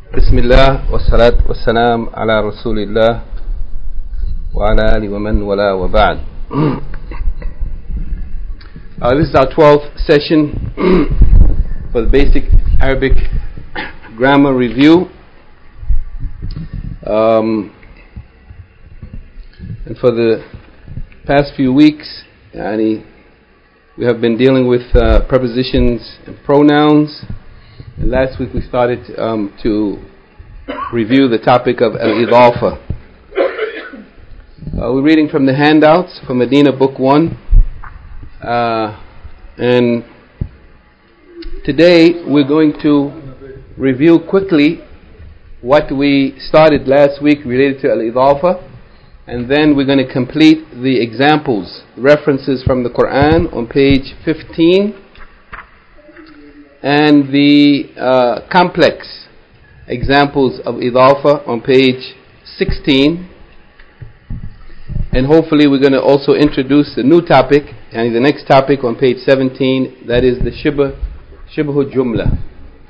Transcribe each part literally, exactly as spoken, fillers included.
بسم الله والصلاة والسلام على رسول الله وعلى آله ومن ولا وبعد. uh, This is our twelfth session for the basic Arabic grammar review. Um, and for the past few weeks, yani, we have been dealing with uh, prepositions and pronouns. And last week we started um, to review the topic of al-idafa. Uh, we're reading from the handouts from Medina Book one. Uh, and today we're going to review quickly what we started last week related to al-idafa. And then we're going to complete the examples, references from the Quran on page fifteen. And the uh, complex examples of idafa on page sixteen. And hopefully we're going to also introduce the new topic, and the next topic on page seventeen, that is the shibh, shibhu jumla.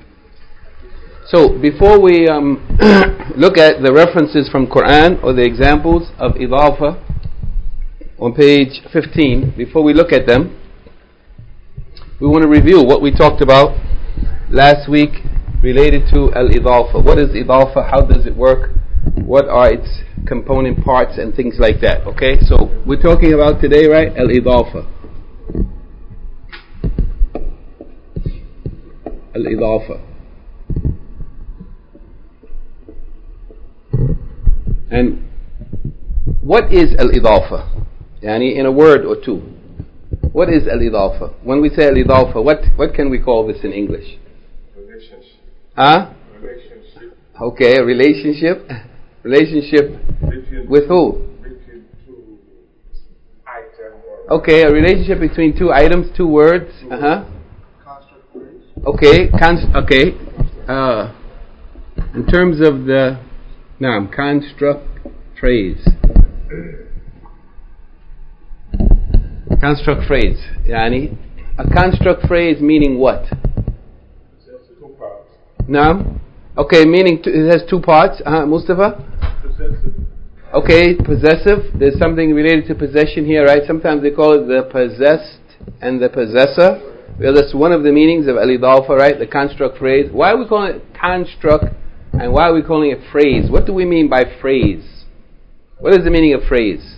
So before we um, look at the references from Quran or the examples of idafa on page fifteen, before we look at them, we want to review what we talked about last week related to al-idafa. What is idafa? How does it work? What are its component parts and things like that? Okay, so we're talking about today, right? Al-idafa. Al-idafa. And what is al-idafa? Yani in a word or two. What is al-idafa? When we say al-idafa, what, what can we call this in English? Relationship. Huh? Relationship. Okay, a relationship. Relationship Between with who? Between two items. Or Okay, a relationship between two items, two words. Uh huh. construct phrase. Okay, const- okay. Uh, in terms of the, naam, construct phrase. Construct phrase. Yani, a construct phrase meaning what? Two parts. Naam. Okay, meaning t- it has two parts. Uh, Mustafa? Possessive. Okay, possessive. There's something related to possession here, right? Sometimes they call it the possessed and the possessor. Well, that's one of the meanings of al-idafa, right? The construct phrase. Why are we calling it construct and why are we calling it phrase? What do we mean by phrase? What is the meaning of phrase?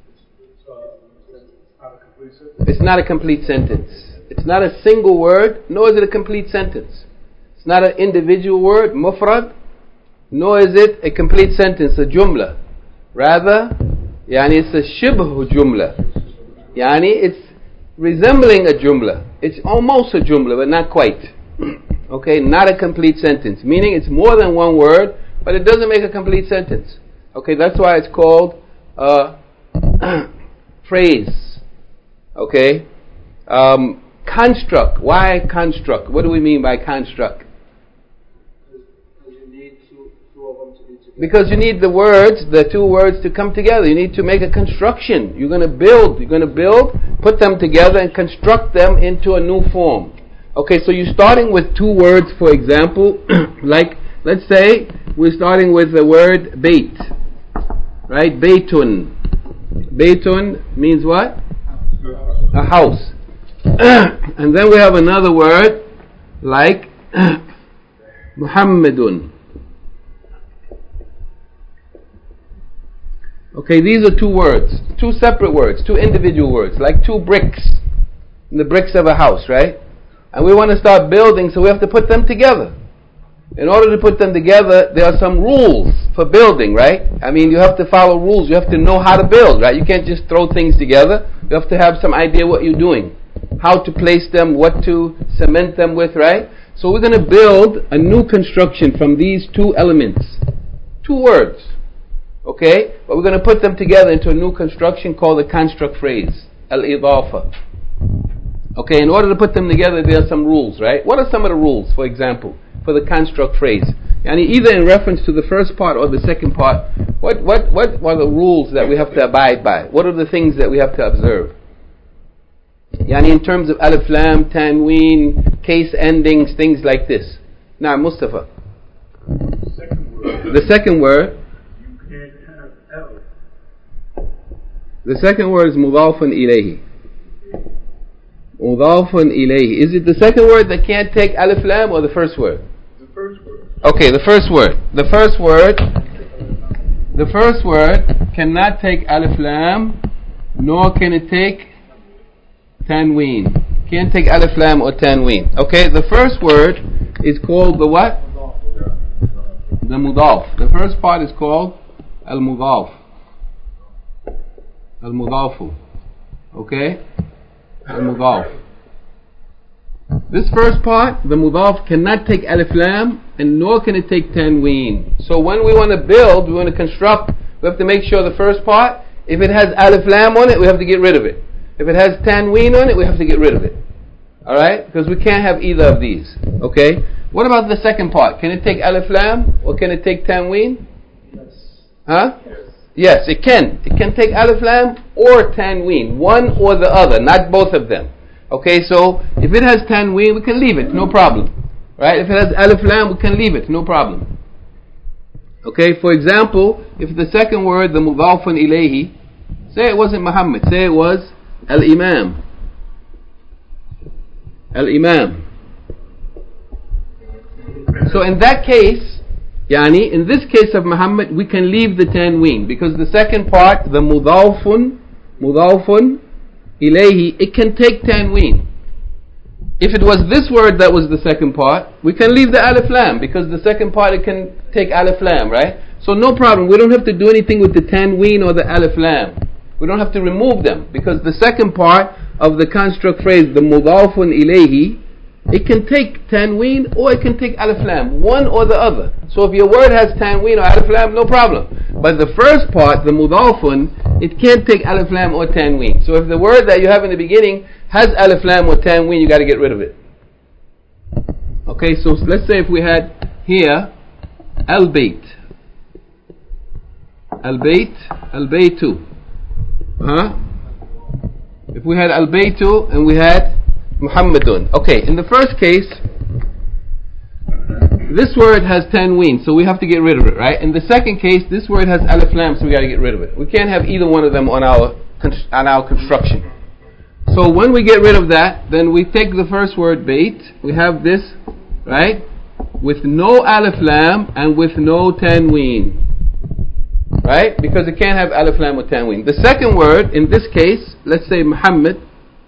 It's not a complete sentence. It's not a single word, nor is it a complete sentence. It's not an individual word, mufrad, nor is it a complete sentence, a jumla. Rather, yani it's a shibhu jumla. Yani it's resembling a jumla. It's almost a jumla, but not quite. Okay, not a complete sentence. Meaning it's more than one word, but it doesn't make a complete sentence. Okay, that's why it's called a phrase. Okay, um, construct. Why construct? What do we mean by construct? Because you need two, two of them to be together. Because you need the words, the two words to come together. You need to make a construction. You're going to build. You're going to build, put them together and construct them into a new form. Okay, so you're starting with two words, for example, like, let's say, we're starting with the word bait. Right? Baytun. Baytun means what? A house. And then we have another word like Muhammadun. Okay, these are two words, two separate words, two individual words, like two bricks, the bricks of a house, right? And we want to start building, so we have to put them together. In order to put them together, there are some rules for building, right? I mean, you have to follow rules. You have to know how to build, right? You can't just throw things together. You have to have some idea what you're doing, how to place them, what to cement them with, right? So we're going to build a new construction from these two elements, two words, okay? But we're going to put them together into a new construction called the construct phrase, al-idafa. Okay, in order to put them together, there are some rules, right? What are some of the rules, for example, for the construct phrase? Yani either in reference to the first part or the second part, what, what, what are the rules that we have to abide by? What are the things that we have to observe? Yani in terms of alif lam, tanween, case endings, things like this. Now, Mustafa. The second word. You can't have L. The second word is mudafun ilayhi. Mudafun ilayhi. Is it the second word that can't take alif lam or the first word? The first word. Okay, the first word. The first word. The first word cannot take alif lam, nor can it take tanween. Can't take alif lam or tanween. Okay, the first word is called the what? The mudaf. The first part is called al mudaf. Al mudafu. Okay? Al mudaf. This first part, the mudaf, cannot take alif lam and nor can it take tanween. So when we want to build, we want to construct, we have to make sure the first part, if it has alif lam on it, we have to get rid of it. If it has tanween on it, we have to get rid of it. Alright? Because we can't have either of these. Okay? What about the second part? Can it take alif lam or can it take tanween? Yes. Huh? Yes. Yes, it can. It can take alif lam or tanween. One or the other, not both of them. Okay, so if it has tanween, we can leave it, no problem. Right? If it has alif lam, we can leave it, no problem. Okay, for example, if the second word, the mudafun ilayhi, say it wasn't Muhammad, say it was al-imam. Al-imam. So in that case, yani, in this case of Muhammad, we can leave the tanween because the second part, the mudafun, mudafun ilayhi, it can take tanween. If it was this word that was the second part, we can leave the alif lam because the second part it can take alif lam, right? So no problem. We don't have to do anything with the tanween or the alif lam. We don't have to remove them because the second part of the construct phrase, the mudafun ilayhi, it can take tanween or it can take alif lam, one or the other. So if your word has tanween or alif lam, no problem. But the first part, the mudafun, it can't take alif lam or tanween. So if the word that you have in the beginning has alif lam or tanween, you got to get rid of it. Okay, so let's say if we had here al-bayt, al-bayt, al-baytu, huh? If we had al-baytu and we had Muhammadun. Okay, in the first case, this word has tanween, so we have to get rid of it, right? In the second case, this word has alif lam, so we got to get rid of it. We can't have either one of them on our on our construction. So when we get rid of that, then we take the first word bait. We have this, right, with no alif lam and with no tanween, right? Because it can't have alif lam or tanween. The second word, in this case, let's say Muhammad.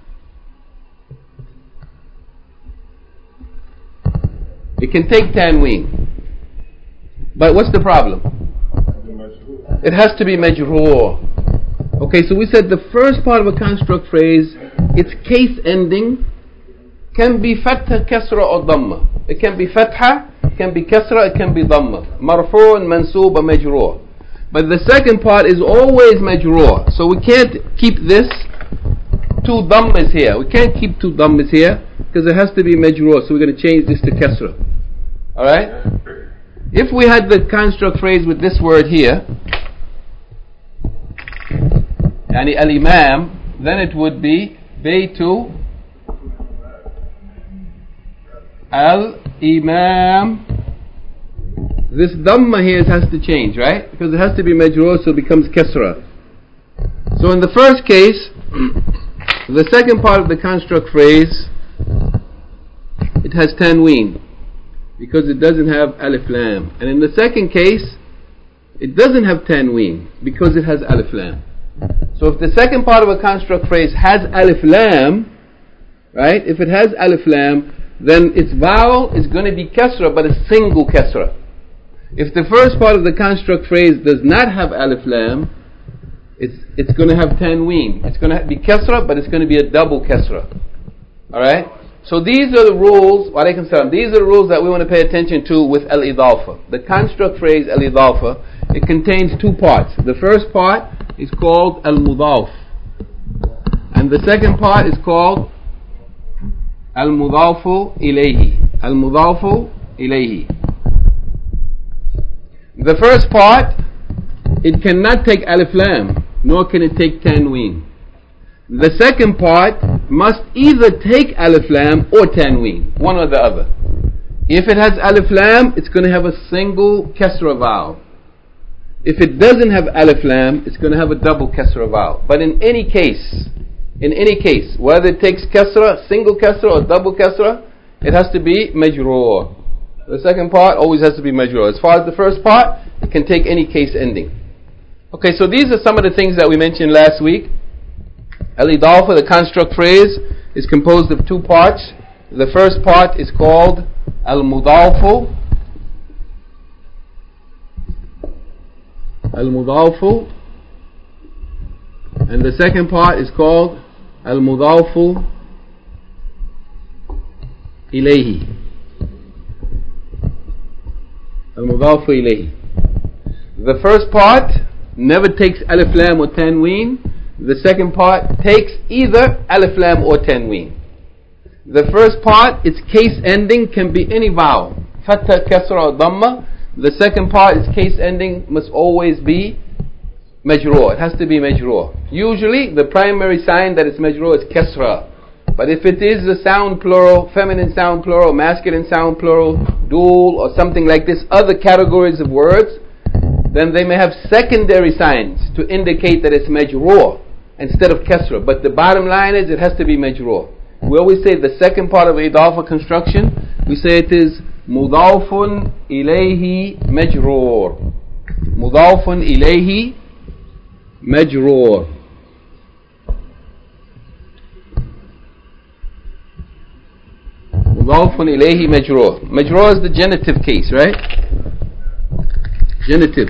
It can take tanween. But what's the problem? It has to be majroor. Okay, so we said the first part of a construct phrase, its case ending can be fatha, kasra or dhamma. It can be fatha, it can be kasra, it can be dhamma. Marfu' and mansoob or majroor. But the second part is always majroor. So we can't keep this two dhammas here. We can't keep two dhammas here because it has to be majroor. So we're going to change this to kasra. Alright? If we had the construct phrase with this word here, yani al-imam, then it would be baytu al-imam. This dhamma here has to change, right? Because it has to be majroor, so it becomes kasra. So in the first case, the second part of the construct phrase, it has tanween because it doesn't have alif lam. And in the second case, it doesn't have tanween because it has alif lam. So if the second part of a construct phrase has alif lam, right? If it has alif lam, then its vowel is going to be kasra, but a single kasra. If the first part of the construct phrase does not have alif lam, it's it's going to have tanween. It's going to be kasra, but it's going to be a double kasra. Alright? So these are the rules, wa alaykum salam, these are the rules that we want to pay attention to with al-idafa. The construct phrase al-idafa, it contains two parts. The first part is called al-mudaf. And the second part is called al-mudafu ilayhi. Al-mudafu ilayhi. The first part, it cannot take alif lam, nor can it take tanween. The second part must either take alif lam or tanween, one or the other. If it has alif lam, it's going to have a single kasra vowel. If it doesn't have alif lam, it's going to have a double kasra vowel. But in any case, in any case, whether it takes kasra, single kasra or double kasra, it has to be majroor. The second part always has to be majroor. As far as the first part, it can take any case ending. Okay, so these are some of the things that we mentioned last week. Al-Idafa, the construct phrase, is composed of two parts. The first part is called Al-Mudafu. Al-Mudafu. And the second part is called Al-Mudafu Ilayhi. Al-Mudafu Ilayhi. The first part never takes alif lam or tanween. The second part takes either alif lam or tanween. The first part, its case ending can be any vowel, fatha, kasra or dhamma. The second part, its case ending must always be majroor. It has to be majroor. Usually the primary sign that it's majroor is kasra. But if it is a sound plural, feminine sound plural, masculine sound plural, dual or something like this, other categories of words, then they may have secondary signs to indicate that it's majroor instead of kasra. But the bottom line is it has to be majroor. We always say the second part of idafa construction, we say it is mudafun ilayhi majroor. Mudafun ilayhi majroor. Mudafun ilayhi majroor. Majroor is the genitive case, right? Genitive.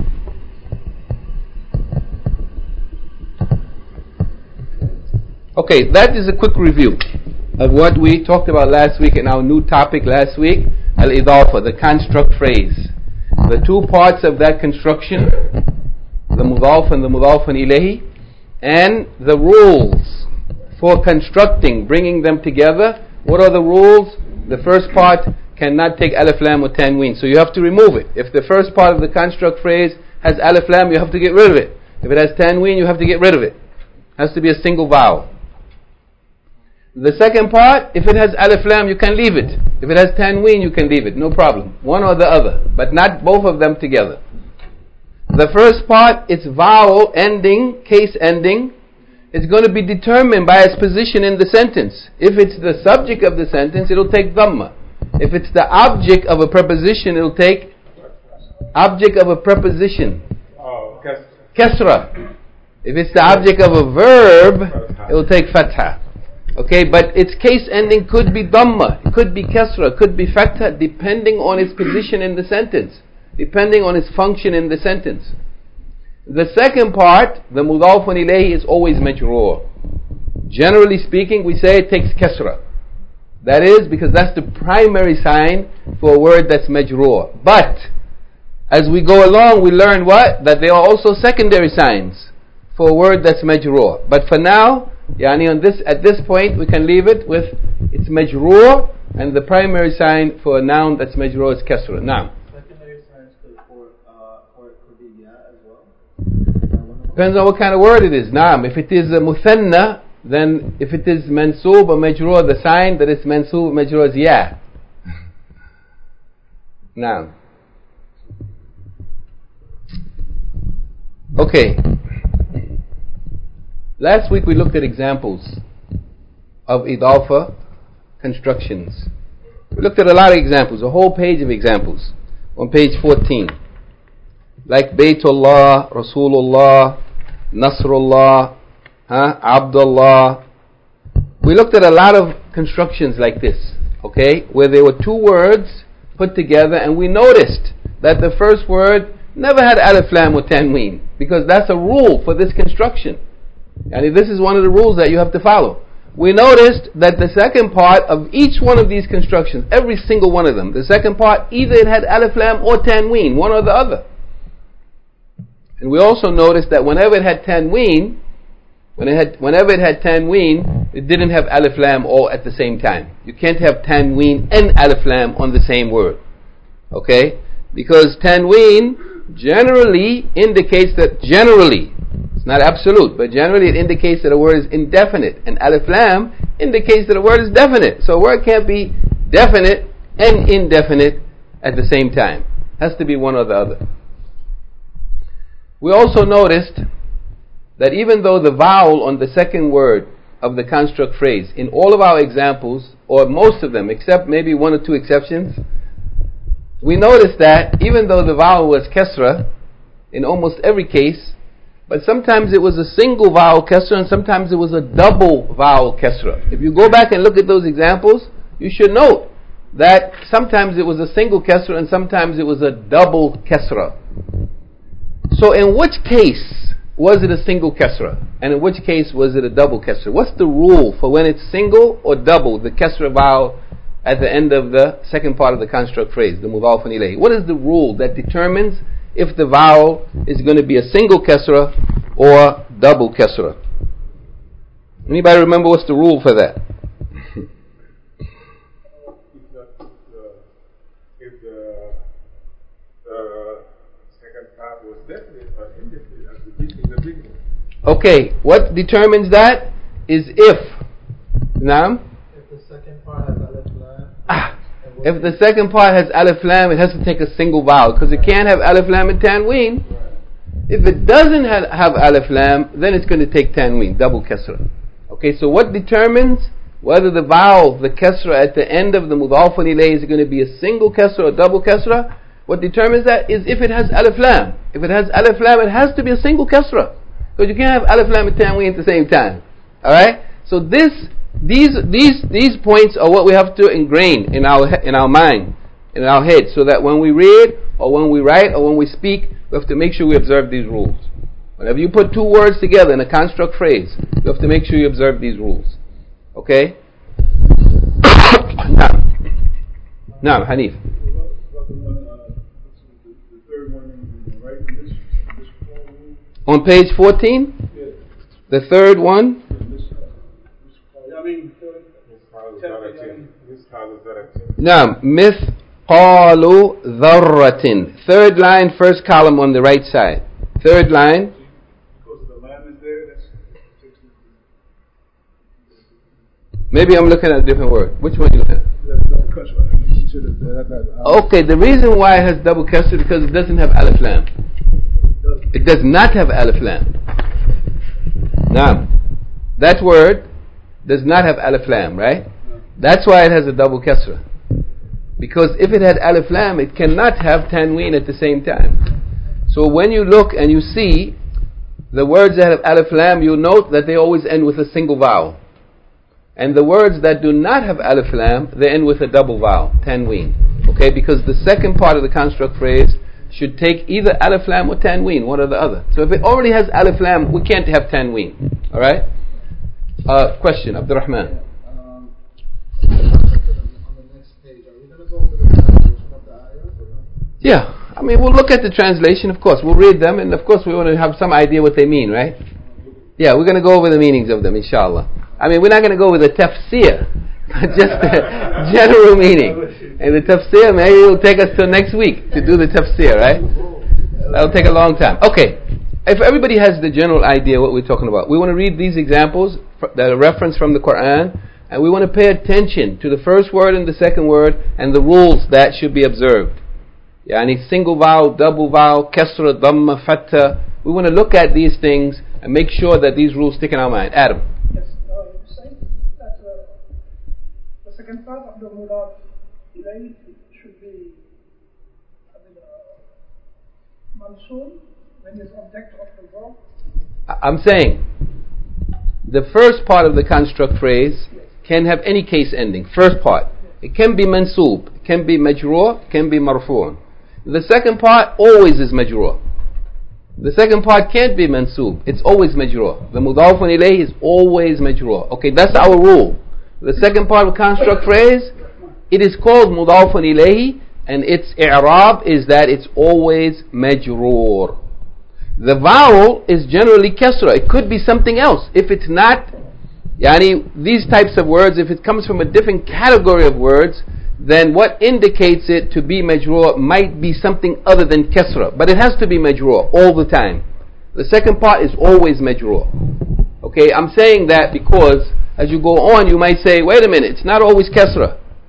Okay, that is a quick review of what we talked about last week in our new topic last week, Al-Idafa, the construct phrase. The two parts of that construction, the Mudaf and the Mudafun Ilayhi, and the rules for constructing, bringing them together. What are the rules? The first part cannot take alif lam or tanween, so you have to remove it. If the first part of the construct phrase has alif lam, you have to get rid of it. If it has tanween, you have to get rid of it. It has to be a single vowel. The second part, if it has alif lam, you can leave it. If it has tanween, you can leave it, no problem. One or the other, but not both of them together. The first part, its vowel ending, case ending, is going to be determined by its position in the sentence. If it's the subject of the sentence, it'll take dhamma. If it's the object of a preposition, it'll take object of a preposition. Oh, kasra. Kasra. If it's the object of a verb, it'll take fatha. Okay, but its case ending could be dhamma, it could be kasra, could be fatha, depending on its position in the sentence, depending on its function in the sentence. The second part, the mudafun ilayhi, is always majroor. Generally speaking, we say it takes kasra. That is because that's the primary sign for a word that's majroor. But as we go along, we learn what? That there are also secondary signs for a word that's majroor. But for now, yani on this, at this point, we can leave it with it's majroor, and the primary sign for a noun that's majroor is kasra. Now, Secondary signs could for uh or it could be ya as well. depends on what kind of word it is. Naam, if it is a muthanna, then if it is mansoob or majroor, the sign that it's mansoob or majroor is ya. Naam. Okay. Last week we looked at examples of idafa constructions. We looked at a lot of examples, a whole page of examples on page fourteen. Like Baytullah, Rasulullah, Nasrullah, huh? Abdullah. We looked at a lot of constructions like this, okay, where there were two words put together, and we noticed that the first word never had alif lam or tanween, because that's a rule for this construction. And this is one of the rules that you have to follow. We noticed that the second part of each one of these constructions, every single one of them, the second part, either it had alif lam or tanween, one or the other. And we also noticed that whenever it had tanween, when it had, whenever it had tanween, it didn't have alif lam all at the same time. You can't have tanween and alif lam on the same word. Okay? Because tanween generally indicates that, generally, it's not absolute, but generally it indicates that a word is indefinite, and alif lam indicates that a word is definite. So a word can't be definite and indefinite at the same time. Has to be one or the other. We also noticed that even though the vowel on the second word of the construct phrase, in all of our examples, or most of them, except maybe one or two exceptions, we noticed that even though the vowel was kesra in almost every case, but sometimes it was a single vowel kesra and sometimes it was a double vowel kesra. If you go back and look at those examples, you should note that sometimes it was a single kesra and sometimes it was a double kesra. So in which case was it a single kesra? And in which case was it a double kesra? What's the rule for when it's single or double, the kesra vowel at the end of the second part of the construct phrase, the mudhafun ilayhi? What is the rule that determines if the vowel is going to be a single kesra or double kesra? Anybody remember what's the rule for that? If the, the second part was definite or indefinite at the beginning, the beginning. Okay, what determines that is if. Naam? If the second part has alif lam. Ah, if the second part has alif lam, it has to take a single vowel because it can't have alif lam and tanween. If it doesn't have, have alif lam, then it's going to take tanween, double kesra. Okay, so what determines whether the vowel, the kesra at the end of the mudhafun ilayhi is going to be a single kesra or double kesra? What determines that is if it has alif lam. If it has alif lam, it has to be a single kesra because you can't have alif lam and tanween at the same time. All right. So this, these, these, these points are what we have to ingrain in our in our mind, in our head, so that when we read or when we write or when we speak, we have to make sure we observe these rules. Whenever you put two words together in a construct phrase, you have to make sure you observe these rules. Okay? Now, now, Hanif. On page fourteen, the third one. Now, mithqalu dharratin. Third line, first column on the right side. Third line. Maybe I'm looking at a different word. Which one are you looking at? Okay, the reason why it has double kasra is because it doesn't have alif lam. It does not have alif lam. Now, that word does not have alif lam, right? That's why it has a double kasra. Because if it had alif lam, it cannot have tanween at the same time. So when you look and you see the words that have alif lam, you'll note that they always end with a single vowel. And the words that do not have alif lam, they end with a double vowel, tanween. Okay, because the second part of the construct phrase should take either alif lam or tanween, one or the other. So if it already has alif lam, we can't have tanween. Alright? Uh, question, Abdurrahman. Um, on the next page, are we going to go over the translation of the ayahs or not? Yeah, I mean, we'll look at the translation, of course. We'll read them, and of course we want to have some idea what they mean, right? Yeah, we're going to go over the meanings of them, inshallah. I mean, we're not going to go with the tafsir, but just the general meaning. And the tafsir, maybe it'll take us till next week to do the tafsir, right? That'll take a long time. Okay, if everybody has the general idea what we're talking about, we want to read these examples that are referenced from the Quran, and we want to pay attention to the first word and the second word and the rules that should be observed. Yani single vowel, double vowel, kasra, dhamma, fatha. We want to look at these things and make sure that these rules stick in our mind. Adam. Yes, uh, you say that uh, the second part of the mudaf ilayhi should be I mean, uh, mansub when it's object of the verb. I'm saying the first part of the construct phrase can have any case ending. First part. It can be mansub, it can be majroor, it can be marfu'. The second part always is majroor. The second part can't be mansub. It's always majroor. The mudhafun ilayhi is always majroor. Okay, that's our rule. The second part of the construct phrase, it is called mudhafun ilayhi, and its i'rab is that it's always majroor. The vowel is generally kasra. It could be something else. If it's not, yani, these types of words, if it comes from a different category of words, then what indicates it to be majroor might be something other than kasra. But it has to be majroor all the time. The second part is always majroor. Okay, I'm saying that because as you go on, you might say, wait a minute, it's not always kasra.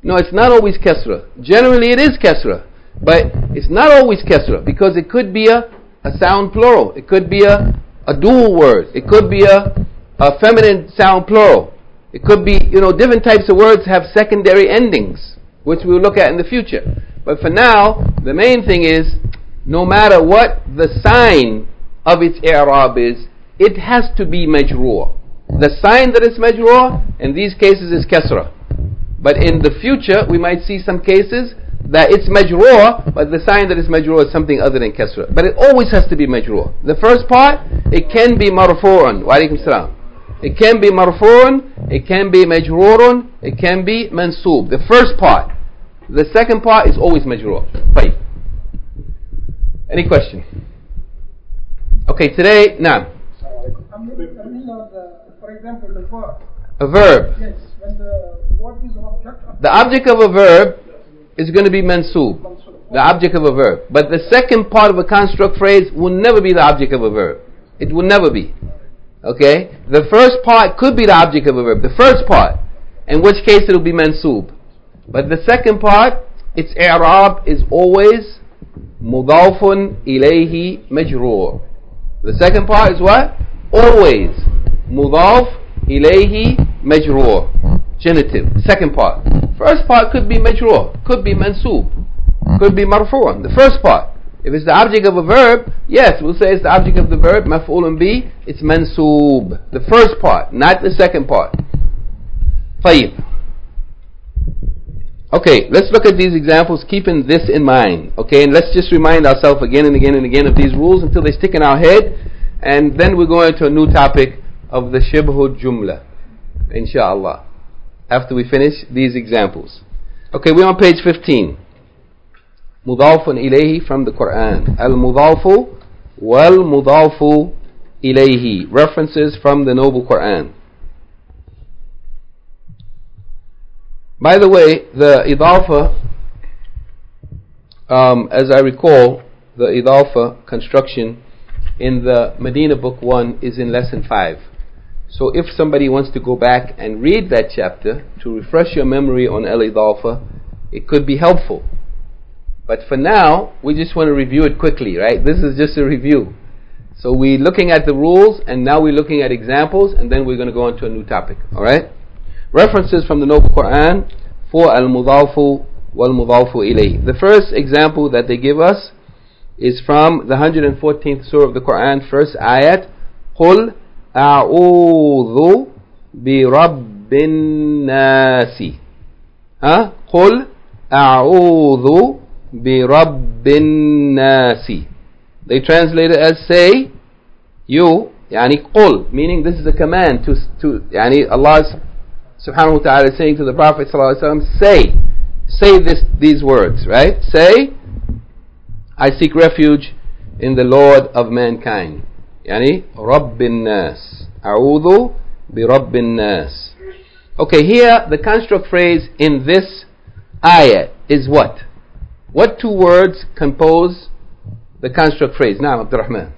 No, it's not always Kesra. Generally it is Kesra. But it's not always Kesra, because it could be a, a sound plural. It could be a, a dual word. It could be a, a feminine sound plural. It could be, you know, different types of words have secondary endings, which we'll look at in the future. But for now, the main thing is, no matter what the sign of its i'rab is, it has to be majroor. The sign that is majroor in these cases is kasra. But in the future, we might see some cases that it's majroor, but the sign that is majroor is something other than kasra. But it always has to be majroor. The first part, it can be marfu'an. Wa alaikum salam. It can be marfu'an, it can be majroorun, it can be mansoob. The first part. The second part is always majroor. Fine. Any question? Okay, today, now. I mean, I mean uh, the, for example, the verb. A verb. Yes, when the what is object of the object of a verb is going to be mansoob. The object of a verb. But the second part of a construct phrase will never be the object of a verb. It will never be. Okay? The first part could be the object of a verb. The first part, in which case it will be mansoob. But the second part, its i'rab is always mudafun ilayhi majroor. The second part is what? Always mudaf ilayhi majroor. Genitive. Second part. First part could be majroor, could be mansoob, could be marfu'an. The first part. If it's the object of a verb, yes, we'll say it's the object of the verb, maf'ulun bi, it's mansoob. The first part, not the second part. طيب. Okay, let's look at these examples, keeping this in mind. Okay, and let's just remind ourselves again and again and again of these rules until they stick in our head, and then we're going to a new topic of the shibhul jumla, inshallah, after we finish these examples. Okay, we're on page fifteen. Mudafun ilayhi from the Quran. Al-mudafu wal-mudafu ilayhi. References from the Noble Quran. By the way, the idafa, um, as I recall, the idafa construction in the Medina book one is in lesson five. So if somebody wants to go back and read that chapter to refresh your memory on al-idafa, it could be helpful. But for now, we just want to review it quickly, right? This is just a review. So we're looking at the rules, and now we're looking at examples, and then we're going to go on to a new topic, alright? References from the Noble Quran for al-mudafu wal-mudafu ilayh. The first example that they give us is from the one hundred fourteenth surah of the Quran, first ayat. قُلْ أَعُوذُ بِرَبِّ النَّاسِ. Huh? قُلْ أَعُوذُ بِرَبِّ النَّاسِ. They translate it as say, you, يعني قُل, meaning this is a command to, to يعني Allah subhanahu wa ta'ala is saying to the Prophet sallallahu alaihi wasallam, say, say this, these words, right? Say, I seek refuge in the Lord of mankind. يعني رب الناس. أعوذ برب الناس. Okay, here the construct phrase in this ayat is what? What two words compose the construct phrase? Naam, Abdul Rahman.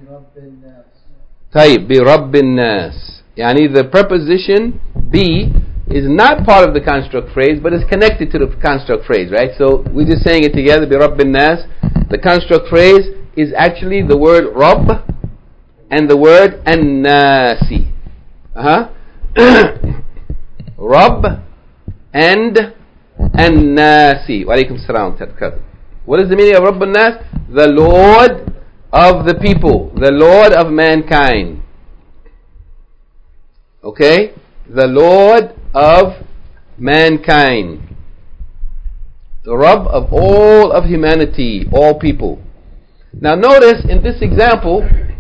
طيب, برب الناس. يعني the preposition be is not part of the construct phrase, but is connected to the construct phrase, right? So we're just saying it together, برب الناس. The construct phrase is actually the word Rabb and the word An-Nasi. Uh-huh. Rabb and An-Nasi. Wa alaikum salam. What is the meaning of Rabb An-Nas? The Lord of the people, the Lord of mankind. Okay? The Lord of mankind. The Rabb of all of humanity, all people. Now notice in this example,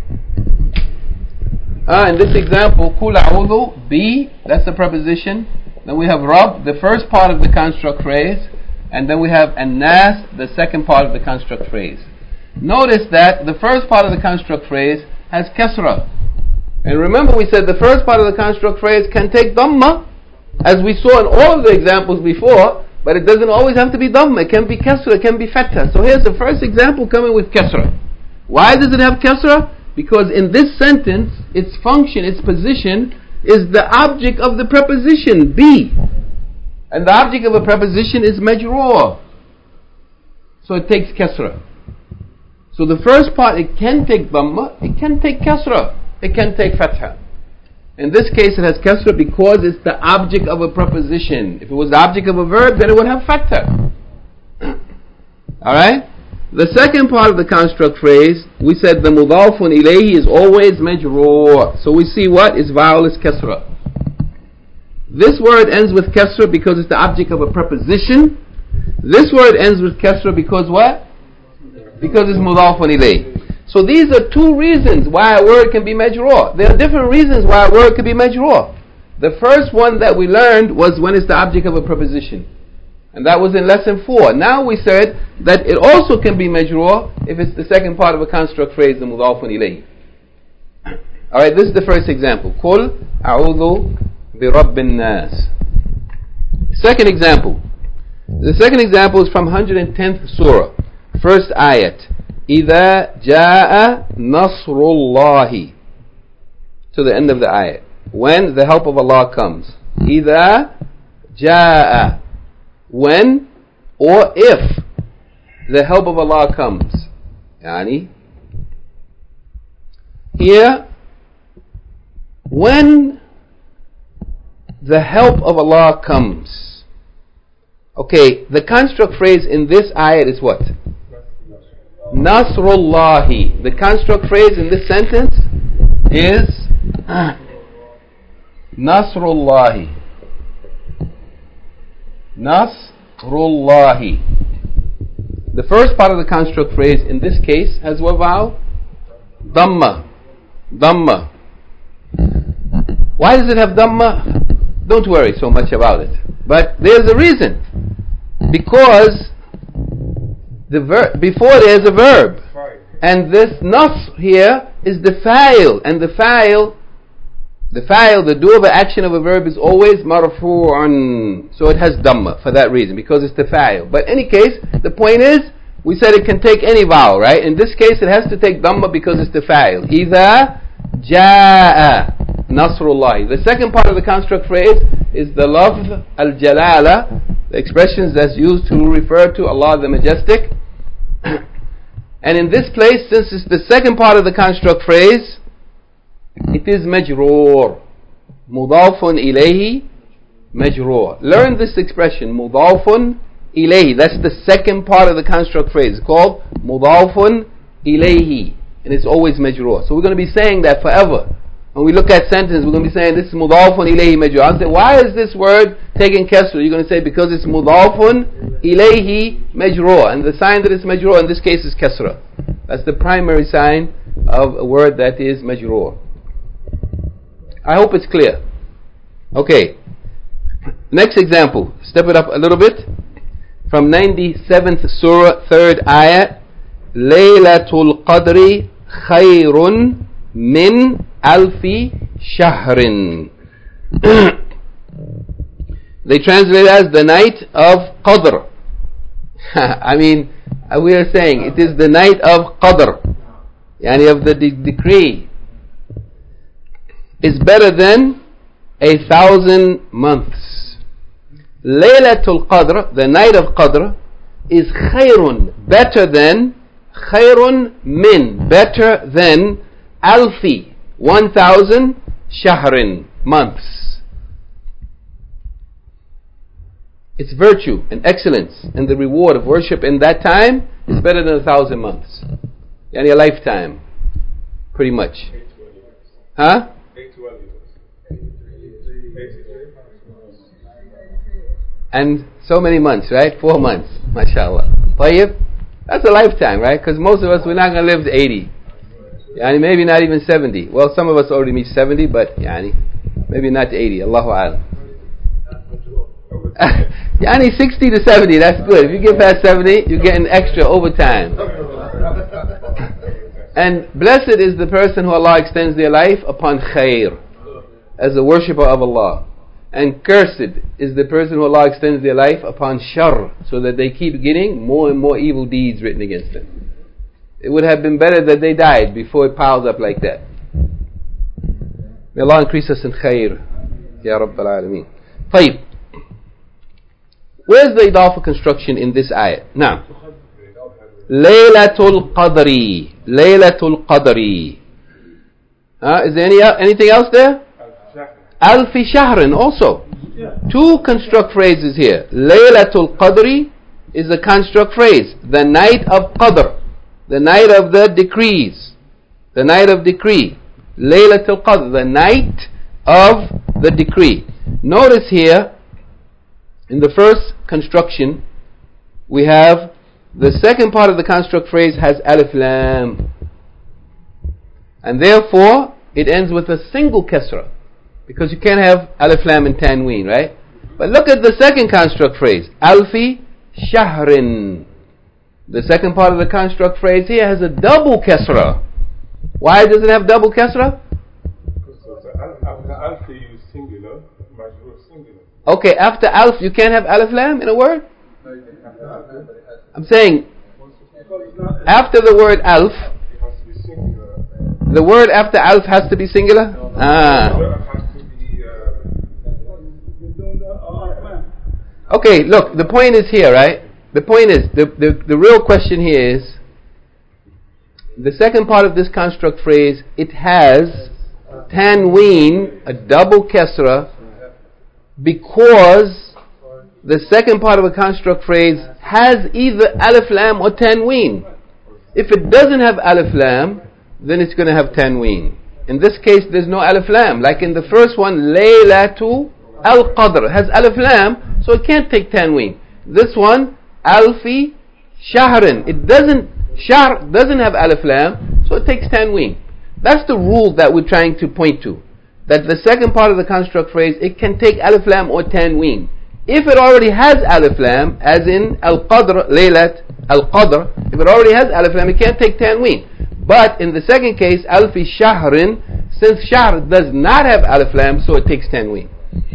uh, in this example, Kul a'udhu, be, that's the preposition. Then we have Rabb, the first part of the construct phrase. And then we have An-Nas, the second part of the construct phrase. Notice that the first part of the construct phrase has Kasra. And remember we said the first part of the construct phrase can take Dhamma, as we saw in all of the examples before. But it doesn't always have to be Dhamma. It can be Kasra, it can be Fatha. So here's the first example coming with Kasra. Why does it have Kasra? Because in this sentence, its function, its position, is the object of the preposition, be. And the object of a preposition is majroor. So it takes kasra. So the first part, it can take dhamma, it can take kasra, it can take fatha. In this case it has kasra because it's the object of a preposition. If it was the object of a verb, then it would have fatha. Alright? The second part of the construct phrase, we said the mudafun ilayhi is always majroor. So we see what is vowel is kasra. This word ends with kasra because it's the object of a preposition. This word ends with kasra because what? Because it's mudafun ilayhi. So these are two reasons why a word can be majroor. There are different reasons why a word can be majroor. The first one that we learned was when it's the object of a preposition. And that was in lesson four. Now we said that it also can be majroor if it's the second part of a construct phrase, the mudafun ilayhi. Alright, this is the first example. Qul a'udhu bi rabbin nas. Second example. The second example is from one hundred tenth surah. First ayat. إِذَا جَاءَ نَصْرُ اللَّهِ. To the end of the ayat. When the help of Allah comes. إِذَا جَاءَ. When or if the help of Allah comes. Yani, here, when the help of Allah comes. Okay, the construct phrase in this ayat is what? Nasrullahi. The construct phrase in this sentence is Nasrullahi. Nasrullahi. The first part of the construct phrase in this case has what vowel? Dhamma. Dhamma. Why does it have Dhamma? Don't worry so much about it. But there's a reason. Because the ver- before there's a verb. And this nas here is the fa'il. And the fa'il, the fa'il, the doable action of a verb is always marfu'un. So it has dhamma for that reason, because it's the fa'il. But in any case, the point is, we said it can take any vowel, right? In this case, it has to take dhamma because it's the fa'il. إِذَا جَاءَ Nasrullah. The second part of the construct phrase is the lafz al-jalala, the expressions that's used to refer to Allah the Majestic. And in this place, since it's the second part of the construct phrase, it is majroor. Mudafun ilayhi majroor. Learn this expression, mudafun ilayhi. That's the second part of the construct phrase. It's called mudafun ilayhi. And it's always majroor. So we're going to be saying that forever. When we look at sentence, we're going to be saying this is mudafun ilayhi majroor. I'll say, why is this word taking kasra? You're going to say, because it's mudafun ilayhi majroor. And the sign that it's majroor in this case is kasra. That's the primary sign of a word that is majroor. I hope it's clear. Okay. Next example. Step it up a little bit. From ninety-seventh surah, third ayat. Laylatul Qadri khayrun min alfi shahrin. They translate as the night of Qadr. I mean, we are saying it is the night of Qadr, yani of the de- decree, is better than a thousand months. Laylatul Qadr, the night of Qadr, is khayrun, better than, khayrun min, better than, alfi, one thousand, shahrin, months. Its virtue and excellence and the reward of worship in that time is better than a thousand months. Yani a lifetime, pretty much. Huh? And so many months, right? Four months, mashallah. Tayyib? That's a lifetime, right? Because most of us, we're not going to live to eighty. Yani maybe not even seventy. Well, some of us already meet seventy, but yani, maybe not to eighty. Allahu A'lam. Yani sixty to seventy, that's good. If you get past seventy, you get an extra overtime. And blessed is the person who Allah extends their life upon khair, as a worshipper of Allah. And cursed is the person who Allah extends their life upon shar, so that they keep getting more and more evil deeds written against them. It would have been better that they died before it piles up like that. May Allah increase us in khair. Ya Rabbal Alameen. طيب. Where's the idafa construction in this ayah? Now, Laylatul Qadri. Laylatul Qadri. Uh, is there any, anything else there? Alfi Shahrin also. Two construct phrases here. Laylatul Qadri is a construct phrase. The night of Qadr. The night of the decrees. The night of decree. Laylatul Qadr. The night of the decree. Notice here, in the first construction, we have the second part of the construct phrase has alif lam. And therefore, it ends with a single kasra. Because you can't have alif lam and tanween, right? But look at the second construct phrase. Alfi shahrin. The second part of the construct phrase here has a double kasra. Why does it have double kasra? Because after alfi you singular, majhur singular. Okay, after alf you can't have alif lam in a word? I'm saying, after the word alf, It has to be singular. the word after alf has to be singular? Ah. It has to be, uh, Okay, look, the point is here, right? The point is, the, the, the real question here is, the second part of this construct phrase, it has tanween, a double kasra, because the second part of a construct phrase has either alif lam or tanween. If it doesn't have alif lam, then it's going to have tanween. In this case, there's no alif lam. Like in the first one, Laylatu al-Qadr has alif lam, so it can't take tanween. This one, Alfi Shahrin, it doesn't, Shahr doesn't have alif lam, so it takes tanween. That's the rule that we're trying to point to. That the second part of the construct phrase, it can take alif lam or tanween. If it already has alif lam, as in al-Qadr, Laylat al-Qadr, if it already has alif lam, it can't take tanween. But in the second case, Alfi Shahrin, since Shahr does not have alif lam, so it takes tanween.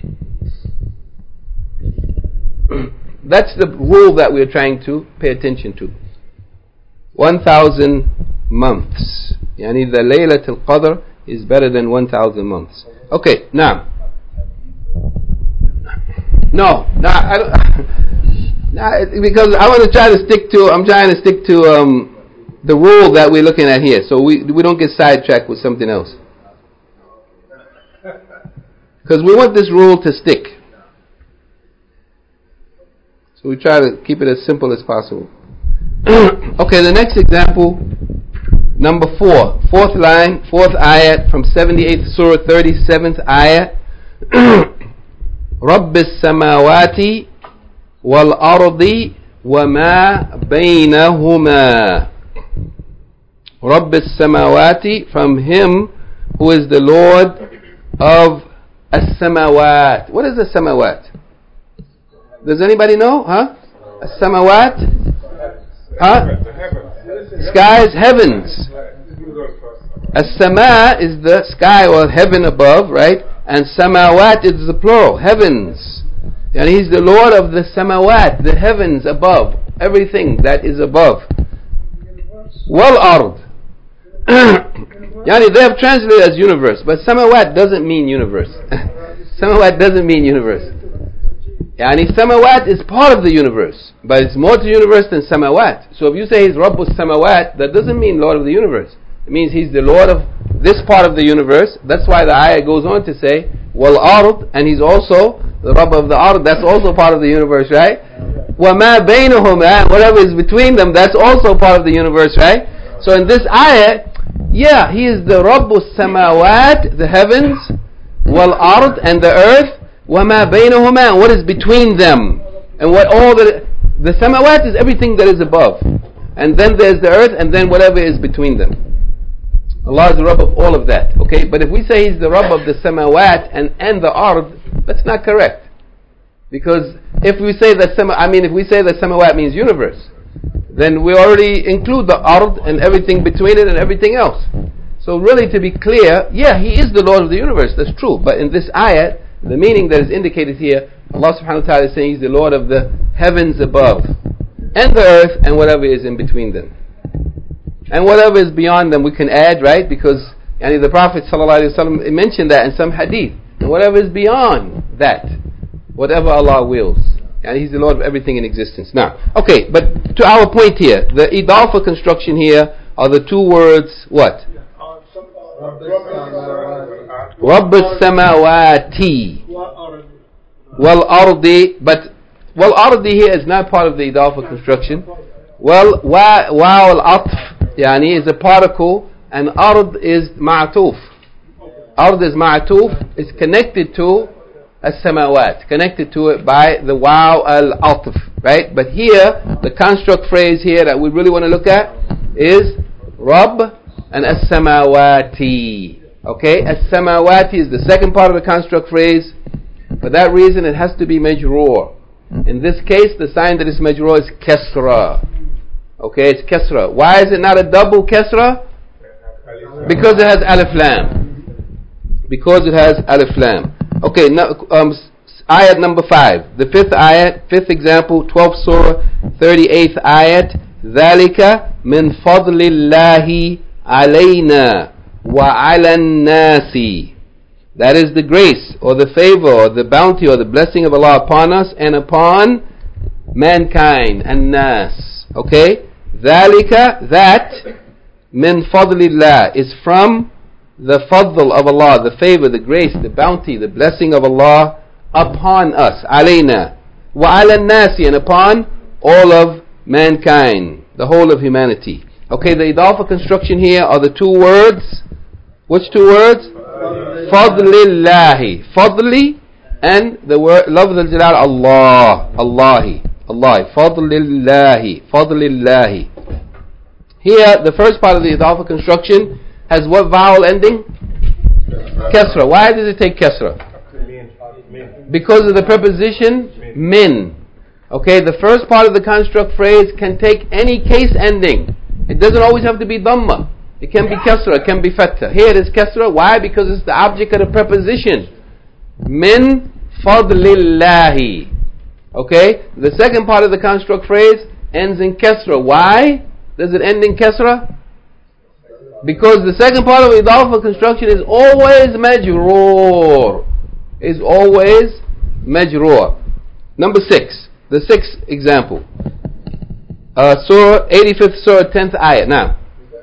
That's the rule that we're trying to pay attention to. One thousand months. Yani the Laylat al-Qadr is better than one thousand months. Okay, now. No, no, I don't, no, because I want to try to stick to, I'm trying to stick to um, the rule that we're looking at here, so we we don't get sidetracked with something else. Because we want this rule to stick. So we try to keep it as simple as possible. Okay, the next example, number four, fourth line, fourth ayat from seventy-eighth surah, thirty-seventh ayat. رب السماوات والأرض وما بينهما. رب السماوات, from him who is the Lord of as-samawat. What is as-samawat? Does anybody know? Huh? As-samawat? Huh? Skies, heavens. As-sama is the sky or heaven above, right? And samawat is the plural, heavens. And he's the Lord of the samawat, the heavens above, everything that is above. Wal ard. Yani they have translated as universe, but samawat doesn't mean universe. Samawat doesn't mean universe. Yani samawat is part of the universe, but it's more to the universe than samawat. So if you say he's Rabbus samawat, that doesn't mean Lord of the universe. It means he's the Lord of this part of the universe. That's why the ayah goes on to say wal ard, and he's also the Rabb of the ard. That's also part of the universe, right? Wa ma bainahuma, whatever is between them, that's also part of the universe, right? So in this ayah, yeah, he is the Rabbus samawat, the heavens, wal ard, and the earth, wa ma bainahuma, and what is between them, and what all the the samawat is everything that is above, and then there's the earth, and then whatever is between them. Allah is the Rabb of all of that, okay? But if we say He's the Rabb of the samawat and, and the ard, that's not correct. Because if we say that sama, I mean if we say that samawat means universe, then we already include the ard and everything between it and everything else. So really, to be clear, yeah, He is the Lord of the universe, that's true. But in this ayat, the meaning that is indicated here, Allah subhanahu wa ta'ala is saying He's the Lord of the heavens above and the earth and whatever is in between them. And whatever is beyond them we can add, right? Because yani, the Prophet ﷺ mentioned that in some hadith. And whatever is beyond that, whatever Allah wills. And He's the Lord of everything in existence. Now, okay, but to our point here, the idafa construction here are the two words, what? Rabb as-samawati wal ardi, but wal ardi here is not part of the idafa construction. Well, wa al atf yani is a particle, and ard is ma'tuf. Ard is ma'tuf, is connected to as-samawat, connected to it by the waw al-atf, right? But here, the construct phrase here that we really want to look at is Rabb and as-samawati. Okay, as-samawati is the second part of the construct phrase. For that reason, it has to be majroor. In this case, the sign that is majroor is kasra. Okay, it's kasra. Why is it not a double kasra? Because it has alif lam. Because it has alif lam. Okay, now, um, ayat number five. The fifth ayat, fifth example, twelfth surah, thirty-eighth ayat. ذَلِكَ مِنْ فَضْلِ اللَّهِ عَلَيْنَا وَعَلَى النَّاسِ. That is the grace, or the favor, or the bounty, or the blessing of Allah upon us, and upon mankind, and nas. Okay? ذَلِكَ, that, مِنْ فَضْلِ اللَّهِ, is from the fadl of Allah, the favor, the grace, the bounty, the blessing of Allah upon us, alayna, wa ala nasi, and upon all of mankind, the whole of humanity. Okay, the idafa construction here are the two words. Which two words? Fadlillahi, fadli, and the word lafz al-jalal, Allah, Allahi, Allah, fadlillahi, fadlillahi. Here, the first part of the idafa construction has what vowel ending? Kasra. Why does it take kasra? Because of the preposition min. Okay, the first part of the construct phrase can take any case ending. It doesn't always have to be dhamma. It can be kasra, it can be fatha. Here it is kasra. Why? Because it's the object of the preposition. Min fadlillahi. Okay, the second part of the construct phrase ends in kasra. Why does it end in kasra? Because the second part of idafa construction is always majroor. Is always majroor. Number six. The sixth example. Uh, surah, eighty-fifth surah, tenth ayat. Now.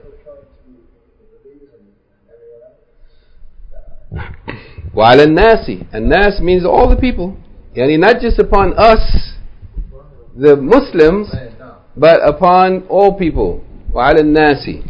وَعَلَى النَّاسِ. And nas means all the people. Yani not just upon us, the Muslims, but upon all people. وَعَلَى النَّاسِ.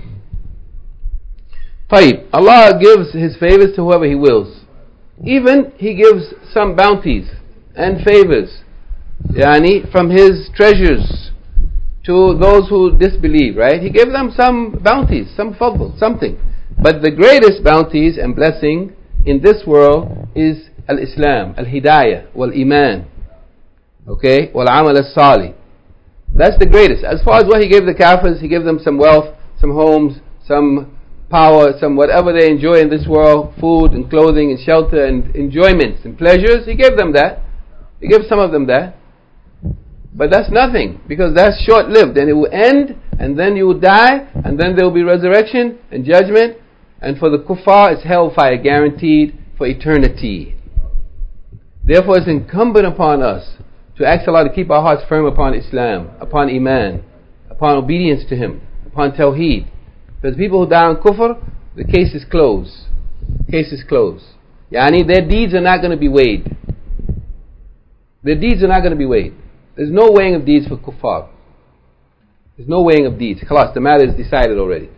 طيب, Allah gives His favors to whoever He wills. Even He gives some bounties and favors, yani, from His treasures to those who disbelieve, right? He gave them some bounties, some fadl, something. But the greatest bounties and blessing in this world is al-Islam, al-Hidayah, wal-Iman, okay, wal-Amal as-Salih. That's the greatest. As far as what He gave the Kafirs, He gave them some wealth, some homes, some power, some whatever they enjoy in this world, food and clothing and shelter and enjoyments and pleasures. He gave them that. He gave some of them that. But that's nothing, because that's short-lived, and it will end, and then you will die, and then there will be resurrection and judgment, and for the kuffar it's hellfire guaranteed for eternity. Therefore it's incumbent upon us to ask Allah to keep our hearts firm upon Islam, upon Iman, upon obedience to Him, upon Tawheed. Because people who die on kufr, the case is closed. Case is closed. Yani their deeds are not going to be weighed. Their deeds are not going to be weighed. There's no weighing of deeds for kuffar. There's no weighing of deeds. Khalas, the matter is decided already.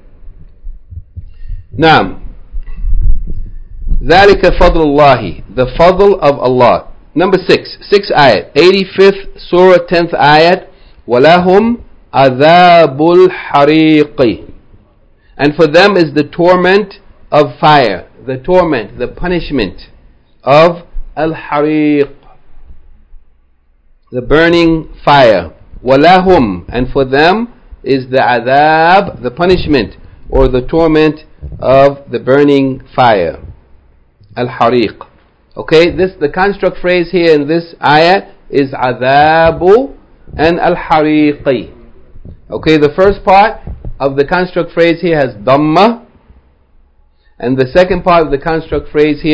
Naam. ذَلِكَ فَضْلُ اللَّهِ. The fadl of Allah. Number six. Six ayat. eighty-fifth surah, tenth ayat. وَلَهُمْ عَذَابُ الْحَرِيقِ. And for them is the torment of fire. The torment, the punishment of al-hariq. The burning fire. وَلَهُمْ. And for them is the adhab, the punishment, or the torment of the burning fire. Al-hariq. Okay, this, the construct phrase here in this ayah is adhabu and al-hariqi. Okay, the first part of the construct phrase here has dhamma, and the second part of the construct phrase here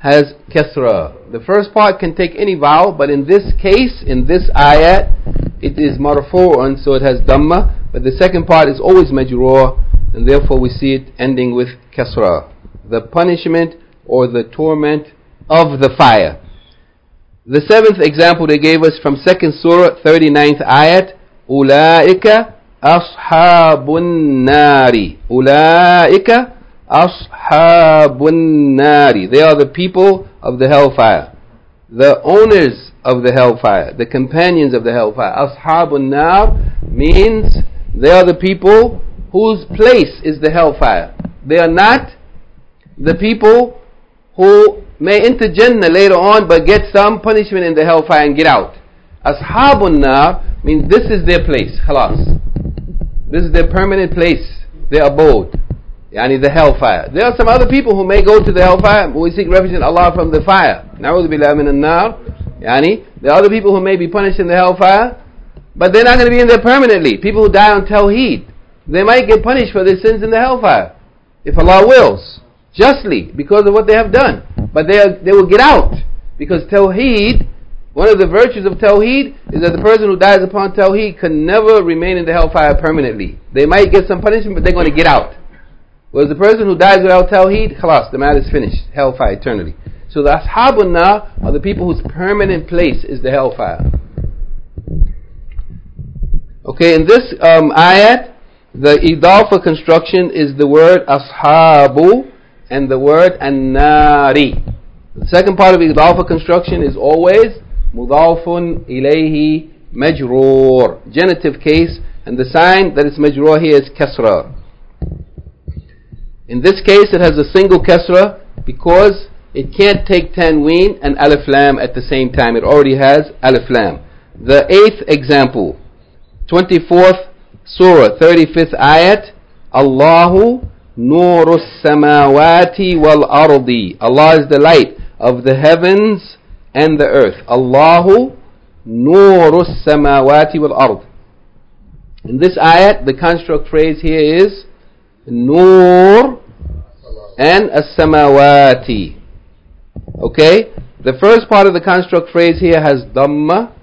has kasra. The first part can take any vowel, but in this case, in this ayat, it is marfu'un, so it has dhamma, but the second part is always majroor, and therefore we see it ending with kasra. The punishment or the torment of the fire. The seventh example they gave us from second surah, thirty-ninth ayat, Ulaika ashabun nari. Ulaika ashabun nari. They are the people of the hellfire, the owners of the hellfire, the companions of the hellfire. Ashabun nar means they are the people whose place is the hellfire. They are not the people who may enter Jannah later on but get some punishment in the hellfire and get out. Ashabun nar means this is their place, khalas. This is their permanent place, their abode, yani the hellfire. There are some other people who may go to the hellfire, but we seek refuge in Allah from the fire. Na'udhu billahi minan nar. Yani, there are other people who may be punished in the hellfire, but they're not going to be in there permanently. People who die on Tawheed, they might get punished for their sins in the hellfire, if Allah wills, justly, because of what they have done. But they are, they will get out, because Tawheed, one of the virtues of Tawheed is that the person who dies upon Tawheed can never remain in the hellfire permanently. They might get some punishment, but they're going to get out. Whereas the person who dies without Tawheed, khalas, the matter is finished, hellfire eternally. So the Ashabun Nar are the people whose permanent place is the hellfire. Okay, in this um, ayat, the idafa construction is the word ashabu and the word an-nari. The second part of idafa construction is always mudafun ilayhi majroor, genitive case, and the sign that it's majroor here is kasra. In this case it has a single kasra because it can't take tanween and alif lam at the same time. It already has alif lam. The eighth example, twenty-fourth surah, thirty-fifth ayat, Allahu nurus samawati wal ardi. Allah is the light of the heavens and the earth. Allahu nurus samawati wal ard. In this ayat, the construct phrase here is nur and as-samawati. Okay? The first part of the construct phrase here has dhamma,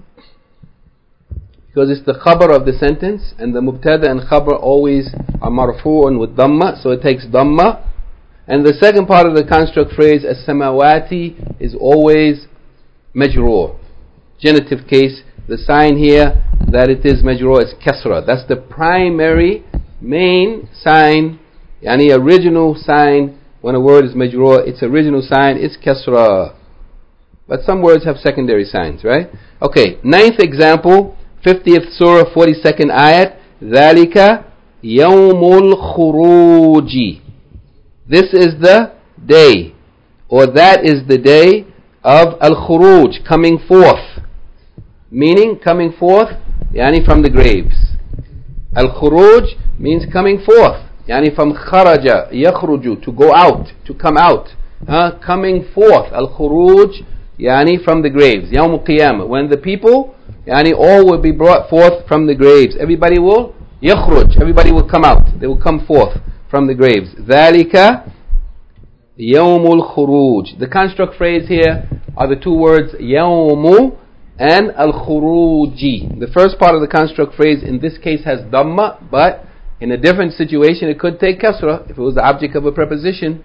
because it's the khabar of the sentence, and the mubtada and khabar always are marfu'un with dhamma, so it takes dhamma. And the second part of the construct phrase, as-samawati, is always majroor, genitive case. The sign here that it is majroor is kasra. That's the primary, main sign, yani original sign. When a word is majroor, its original sign is kasra. But some words have secondary signs, right? Okay, ninth example, fiftieth surah, forty-second ayat, ذَلِكَ يَوْمُ الْخُرُوجِ. This is the day, or that is the day of al-khuruj, coming forth. Meaning, coming forth, yani from the graves. Al-khuruj means coming forth. Yani from kharaja, yakhruju, to go out, to come out. Uh, coming forth, al-khuruj, yani from the graves. Yawm al-qiyamah, when the people, yani all will be brought forth from the graves. Everybody will yakhruj, everybody will come out. They will come forth from the graves. ذَلِكَ يَوْمُ الْخُرُوجِ. The construct phrase here are the two words يَوْمُ and al-khuruji. The first part of the construct phrase in this case has dhamma, but in a different situation it could take kasra if it was the object of a preposition,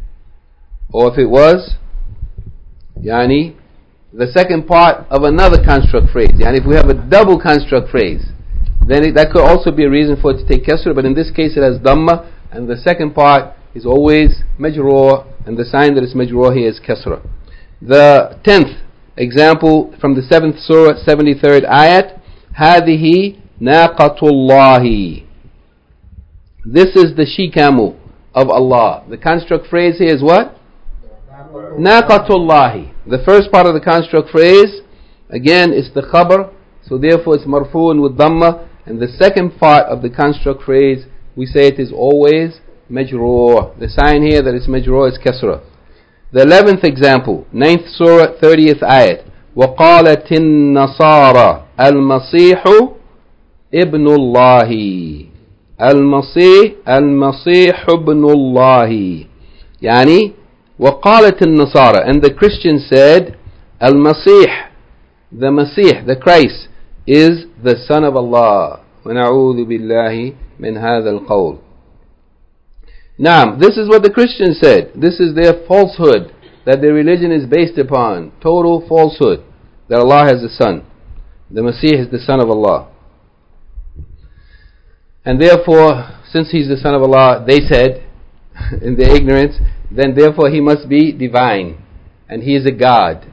or if it was yani the second part of another construct phrase. Yani if we have a double construct phrase, then it, that could also be a reason for it to take kasra, but in this case it has dhamma, and the second part is always majroor, and the sign that it's majroor here is kasra. The tenth example from the seventh surah, seventy-third ayat, هذه ناقة الله. This is the she-camel of Allah. The construct phrase here is what? Naqatullahi. The first part of the construct phrase, again, is the khabar, so therefore it's marfu'un with dhamma, and the second part of the construct phrase, we say it is always majroor. The sign here that it's majroor is kasra. The eleventh example, ninth surah, thirtieth ayat, وَقَالَتِ النَّصَارَى الْمَصِيحُ ابْنُ اللَّهِ. Al-Masih, Al-Masih ibn Allah. Yani, وقالت النصارى, and the Christians said, Al-Masih, the Masih, the Christ, is the Son of Allah. وَنَعُوذُ بِاللَّهِ مِنْ هَذَا الْقَوْلِ. Now, this is what the Christians said. This is their falsehood that their religion is based upon. Total falsehood. That Allah has a son. The Masih is the Son of Allah. And therefore, since He's the Son of Allah, they said, in their ignorance, then therefore He must be divine. And He is a God.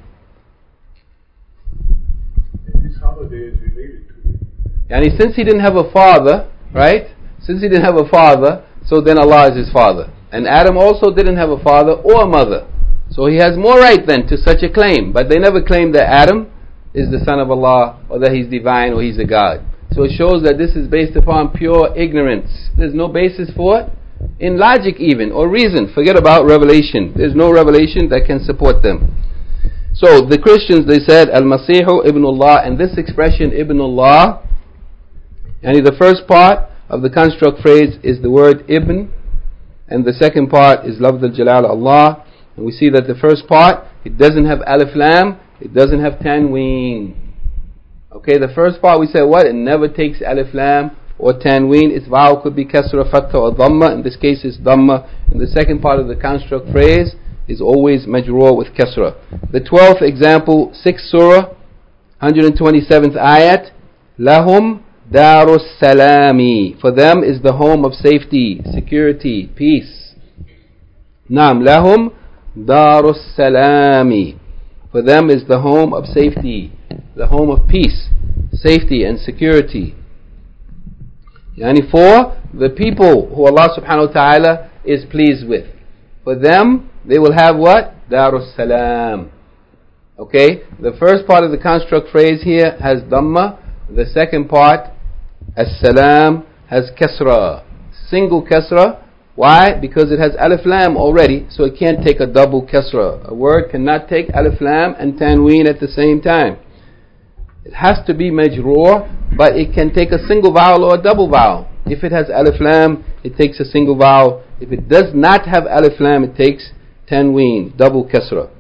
And this holiday is related to it. And since He didn't have a father, right? Since He didn't have a father, so then Allah is His father. And Adam also didn't have a father or a mother. So he has more right then to such a claim. But they never claimed that Adam is the son of Allah, or that he's divine, or he's a God. So it shows that this is based upon pure ignorance. There's no basis for it, in logic even, or reason. Forget about revelation. There's no revelation that can support them. So the Christians, they said, Al-Masihu Ibn Allah, and this expression, Ibn Allah, and the first part of the construct phrase is the word Ibn, and the second part is Lafz al-Jalal Allah. And we see that the first part, it doesn't have alif lam, it doesn't have tanween. Okay, the first part we said what? It never takes alif lam or tanween. Its vowel could be kasra, fatha or dhamma. In this case it's dhamma. And the second part of the construct phrase is always majroor with kasra. The twelfth example, sixth surah, one hundred twenty-seventh ayat, lahum darus salami. For them is the home of safety, security, peace. Naam, lahum darus salami. For them is the home of safety, the home of peace, safety and security. Yani for the people who Allah subhanahu wa ta'ala is pleased with. For them, they will have what? Darus salam. Okay? The first part of the construct phrase here has dhamma. The second part, as-salam, has kasra. Single kasra. Why? Because it has alif lam already, so it can't take a double kasra. A word cannot take alif lam and tanween at the same time. It has to be majroor, but it can take a single vowel or a double vowel. If it has alif lam, it takes a single vowel. If it does not have alif lam, it takes tanween, double kasra.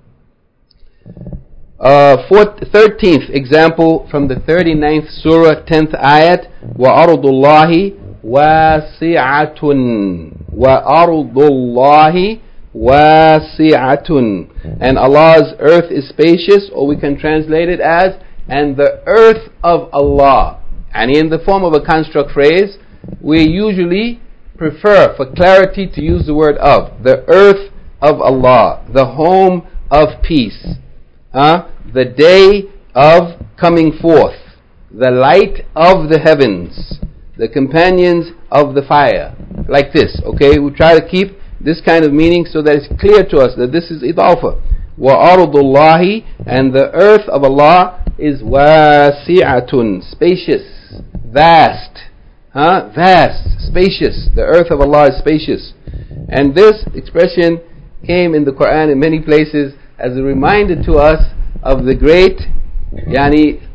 Uh, fourth, thirteenth example from the thirty-ninth surah, tenth ayat, وَأَرْضُ اللَّهِ وَاسِعَةٌ وَأَرْضُ اللَّهِ وَاسِعَةٌ. And Allah's earth is spacious, or we can translate it as, and the earth of Allah. And in the form of a construct phrase, we usually prefer, for clarity, to use the word of. The earth of Allah, the home of peace, huh? The day of coming forth, the light of the heavens, the companions of the fire. Like this, okay? We try to keep this kind of meaning so that it's clear to us that this is idafa. وَأَرْضُ اللَّهِ, and the earth of Allah is wasi'atun, spacious, vast, huh? Vast, spacious. The earth of Allah is spacious. And this expression came in the Quran in many places as a reminder to us of the great yani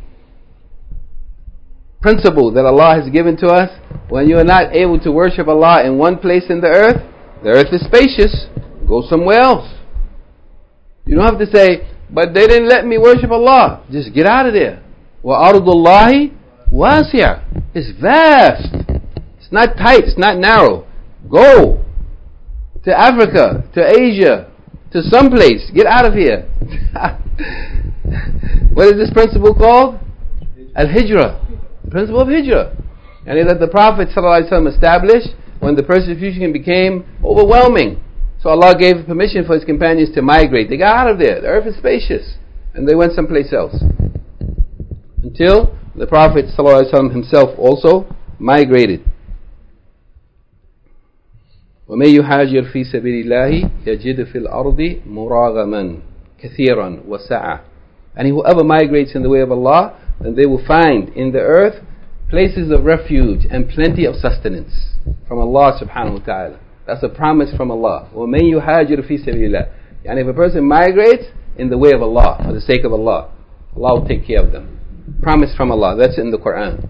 principle that Allah has given to us. When you are not able to worship Allah in one place in the earth, the earth is spacious, go somewhere else. You don't have to say, but they didn't let me worship Allah. Just get out of there. وَأَرْضُ اللَّهِ وَاسِعَةٌ. It's vast. It's not tight, it's not narrow. Go to Africa, to Asia, to some place. Get out of here. What is this principle called? Al-Hijrah. The principle of Hijrah. And that the Prophet ﷺ established when the persecution became overwhelming. So Allah gave permission for His companions to migrate. They got out of there. The earth is spacious. And they went someplace else. Until the Prophet ﷺ himself also migrated. وَمَن يُهَاجِرْ فِي سَبِيلِ اللَّهِ يَجِدْ فِي الْأَرْضِ مُرَاغَمًا كَثِيرًا وَسَعًا. And whoever migrates in the way of Allah, then they will find in the earth places of refuge and plenty of sustenance from Allah subhanahu wa ta'ala. That's a promise from Allah. وَمَن يُهَاجِرْ فِي سَبِيلِ اللَّهِ. And if a person migrates in the way of Allah, for the sake of Allah, Allah will take care of them. Promise from Allah. That's in the Quran.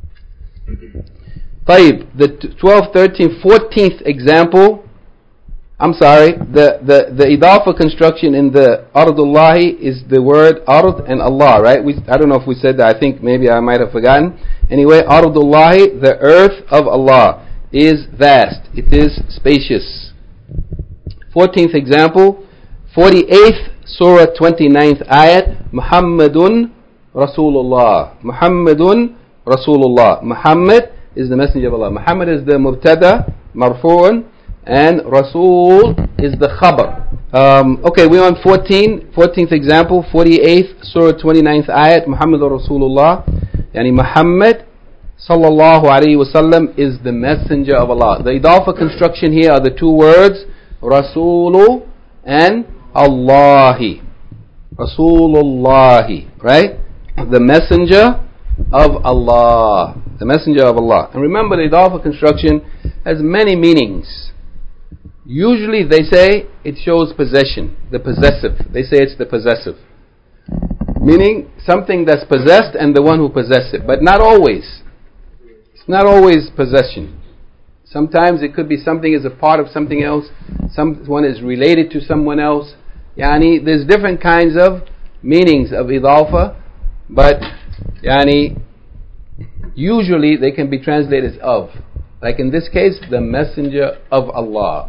طيب, the twelfth, thirteenth, fourteenth example I'm sorry, the, the, the idafa construction in the Ardullahi is the word Ard and Allah, right? We, I don't know if we said that, I think maybe I might have forgotten. Anyway, Ardullahi, the earth of Allah, is vast, it is spacious. fourteenth example, forty-eighth Surah, twenty-ninth ayat, Muhammadun Rasulullah. Muhammadun Rasulullah. Muhammad is the messenger of Allah. Muhammad is the mubtada, marfu'un, and Rasul is the khabar. Um, okay, we're on fourteen, fourteenth example, forty-eighth Surah, twenty-ninth ayat, Muhammadur Rasulullah. Yani Muhammad sallallahu alayhi wasallam is the messenger of Allah. The idafa construction here are the two words Rasulu and Allahi. Rasulullahi, right? The messenger of Allah. The messenger of Allah. And remember, the idafa construction has many meanings. Usually they say it shows possession, the possessive. They say it's the possessive. Meaning something that's possessed and the one who possessed it. But not always. It's not always possession. Sometimes it could be something is a part of something else. Someone is related to someone else. Yani, there's different kinds of meanings of idafa. But yani, usually they can be translated as of. Like in this case, the messenger of Allah.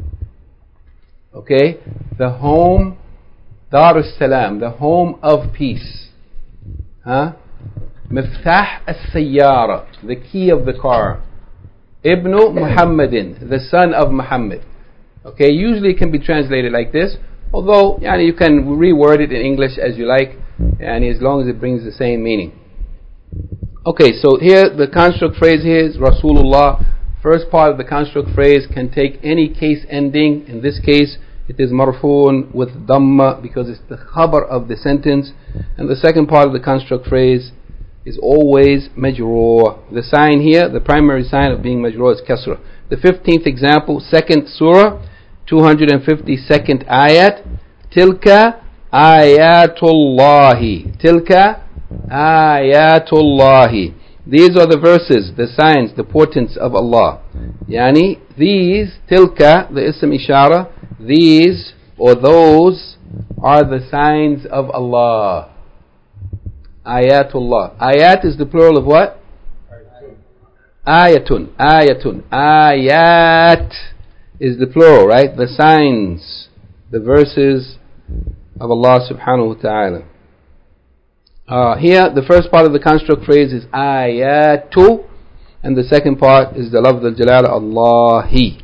Okay, the home, Darus Salam, the home of peace. Huh? Miftah as-Sayyara, the key of the car. Ibnu Muhammadin, the son of Muhammad. Okay, usually it can be translated like this, although yani, you can reword it in English as you like, and as long as it brings the same meaning. Okay, so here the construct phrase here is Rasulullah. First part of the construct phrase can take any case ending. In this case, it is marfoon with dhamma because it's the khabar of the sentence. And the second part of the construct phrase is always majroor. The sign here, the primary sign of being majroor is kasra. The fifteenth example, second surah, two hundred fifty-second ayat, Tilka ayatullahi. Tilka ayatullahi. These are the verses, the signs, the portents of Allah. Yani, these, tilka, the ism ishara, these or those are the signs of Allah. Ayatullah. Ayat is the plural of what? Ayatun. Ayatun. Ayat is the plural, right? The signs, the verses of Allah subhanahu wa ta'ala. Uh, here, the first part of the construct phrase is ayatu, and the second part is the lafz al-jalala Allahi.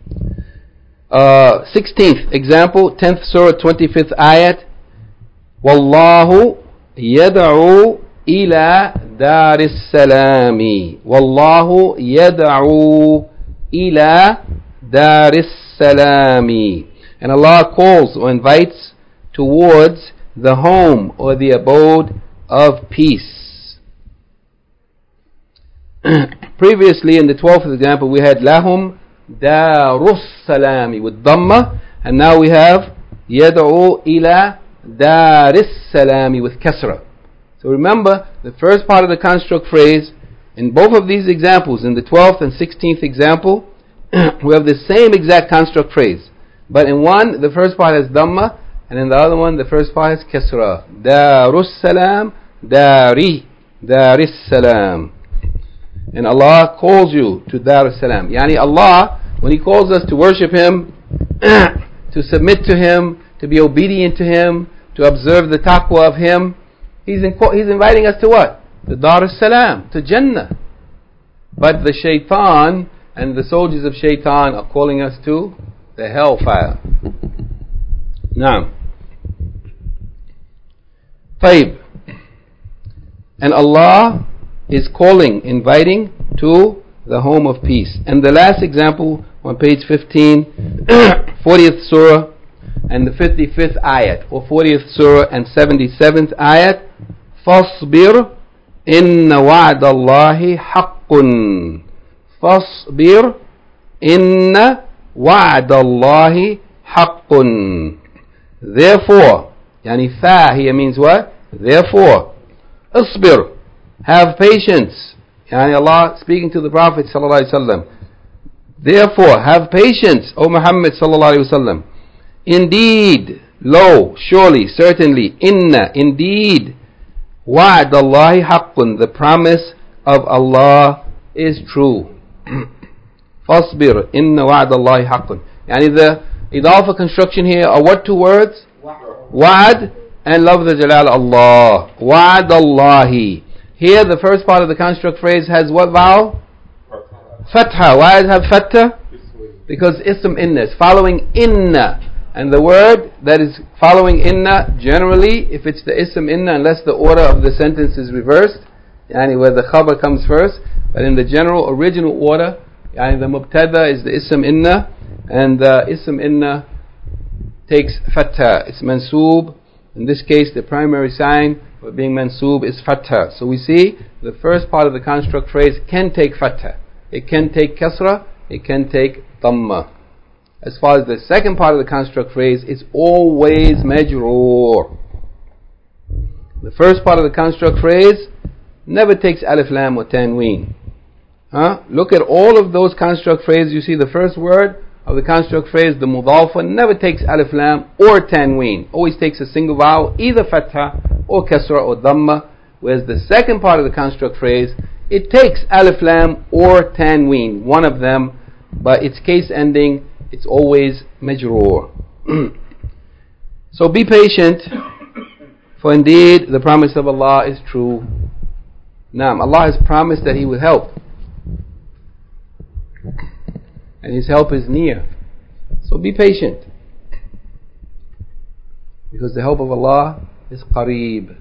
Uh, sixteenth example, tenth surah, twenty-fifth ayat. Wallahu yad'u ila daris salami. Wallahu yad'u ila daris salami. And Allah calls or invites towards the home or the abode of peace. Previously in the twelfth example we had lahum darus salami with dhamma, and now we have yad'u ila daris salami with kasra. So remember, the first part of the construct phrase in both of these examples, in the twelfth and sixteenth example, we have the same exact construct phrase, but in one the first part has dhamma, and in the other one the first part has kasra. Darus salam, dari, daris salam. And Allah calls you to Darus Salam. Yani Allah, when He calls us to worship Him, to submit to Him, to be obedient to Him, to observe the taqwa of Him, He's, in, he's inviting us to what? To Darus Salam, to Jannah. But the shaitan and the soldiers of shaitan are calling us to the hellfire. Now, طيب. And Allah is calling, inviting to the home of peace. And the last example on page fifteen, fortieth surah and the fifty-fifth ayat, or fortieth surah and seventy-seventh ayat. فاصبر إن وعد الله حق. فاصبر إن وعد الله حق. Therefore, yani fa here means what? Therefore, اصبر, have patience. Yani Allah speaking to the Prophet sallallahu alaihi wasallam. Therefore, have patience, O Muhammad sallallahu alaihi wasallam. Indeed, lo, surely, certainly, inna, indeed, wa'd Allahi haqqun, the promise of Allah is true. Fasbir, inna wa'd Allahi haqqun. Yani the idafa construction here are what two words? Wa'd and lafz jalal Allah. Wa'd Allahi. Here the first part of the construct phrase has what vowel? Fatha. Why does it have fatha? Because ism inna is following inna. And the word that is following inna, generally, if it's the ism inna, unless the order of the sentence is reversed, yani where the khabar comes first, but in the general original order, yani the mubtada is the ism inna, and the ism inna takes fatha. It's mansoob. In this case, the primary sign for being mansoob is fatha. So we see the first part of the construct phrase can take fatha. It can take kasra. It can take dhamma. As far as the second part of the construct phrase, it's always majroor. The first part of the construct phrase never takes alif lam or tanween. Huh? Look at all of those construct phrases. You see the first word of the construct phrase, the mudhafa, never takes alif lam or tanween. Always takes a single vowel, either fatha or kasra or dhamma. Whereas the second part of the construct phrase, it takes alif lam or tanween, one of them, but its case ending, it's always majroor. So be patient, for indeed the promise of Allah is true. Naam, Allah has promised that He will help, and His help is near. So be patient, because the help of Allah is qareeb.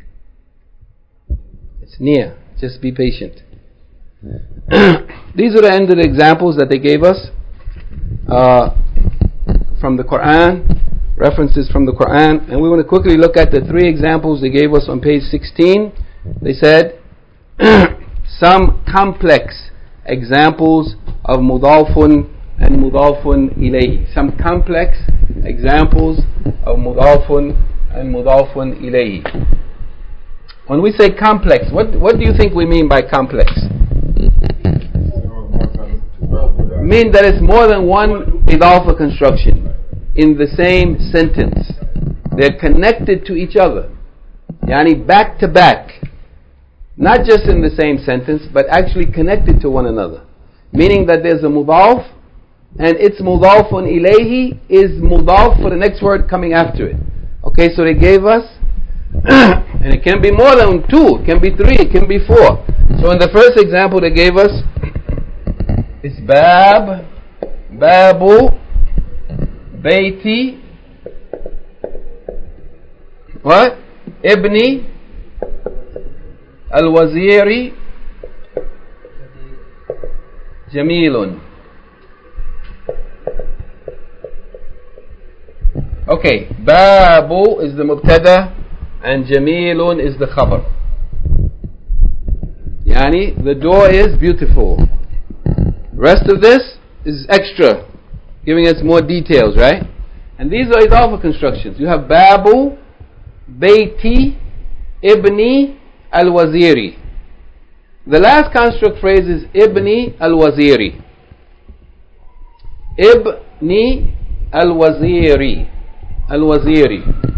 It's near. Just be patient. These are the end of the examples that they gave us uh, from the Quran, references from the Quran, and we want to quickly look at the three examples they gave us on page sixteen. They said some complex examples of mudafun and mudafun ilayhi. Some complex examples of mudafun and mudafun ilayhi. When we say complex, what what do you think we mean by complex? Mean that it's more than one idafa construction in the same sentence. They're connected to each other. Yani back to back. Not just in the same sentence, but actually connected to one another. Meaning that there's a mudaf, and its mudafun ilayhi is mudaf for the next word coming after it. Okay, so they gave us, and it can be more than two, it can be three, it can be four. So in the first example they gave us, it's bab, babu, baiti, what? Ibni, al-waziri, jamilun. Okay, babu is the mubtada and jamilun is the khabar. Yani the door is beautiful. Rest of this is extra, giving us more details, right? And these are idafa constructions. You have babu, baiti, ibni, al-waziri. The last construct phrase is ibni al-waziri. Ibni al-waziri. Al-waziri.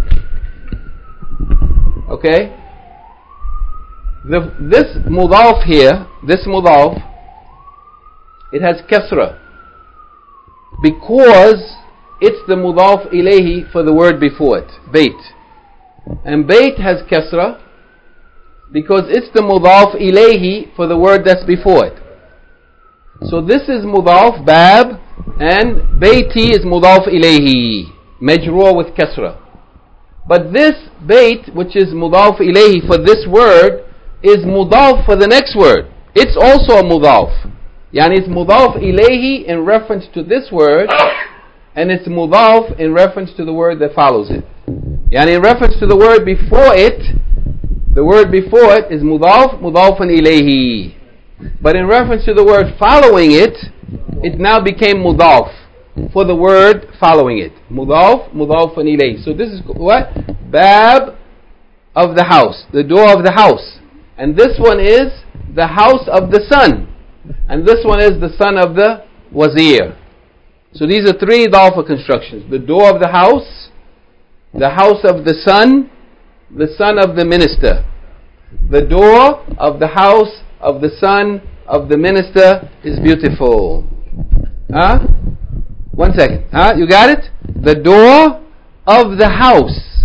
Okay? The, this mudaf here, this mudaf, it has kasra because it's the mudaf ilayhi for the word before it, bait. And bait has kasra because it's the mudaf ilayhi for the word that's before it. So this is mudaf bab, and baiti is mudaf ilayhi, majroor with kasra. But this bait, which is mudaf ilayhi for this word, is mudaf for the next word. It's also a mudaf. Yani it's mudaf ilayhi in reference to this word, and it's mudaf in reference to the word that follows it. Yani in reference to the word before it, the word before it is mudaf, mudafun ilayhi. But in reference to the word following it, it now became mudaf for the word following it. Mudaf, mudafun ilayhi. So this is what? Bab of the house, the door of the house. And this one is the house of the son. And this one is the son of the wazir. So these are three idafa constructions. The door of the house, the house of the son, the son of the minister. The door of the house of the son of the minister is beautiful. Huh? One second. Huh? You got it? The door of the house.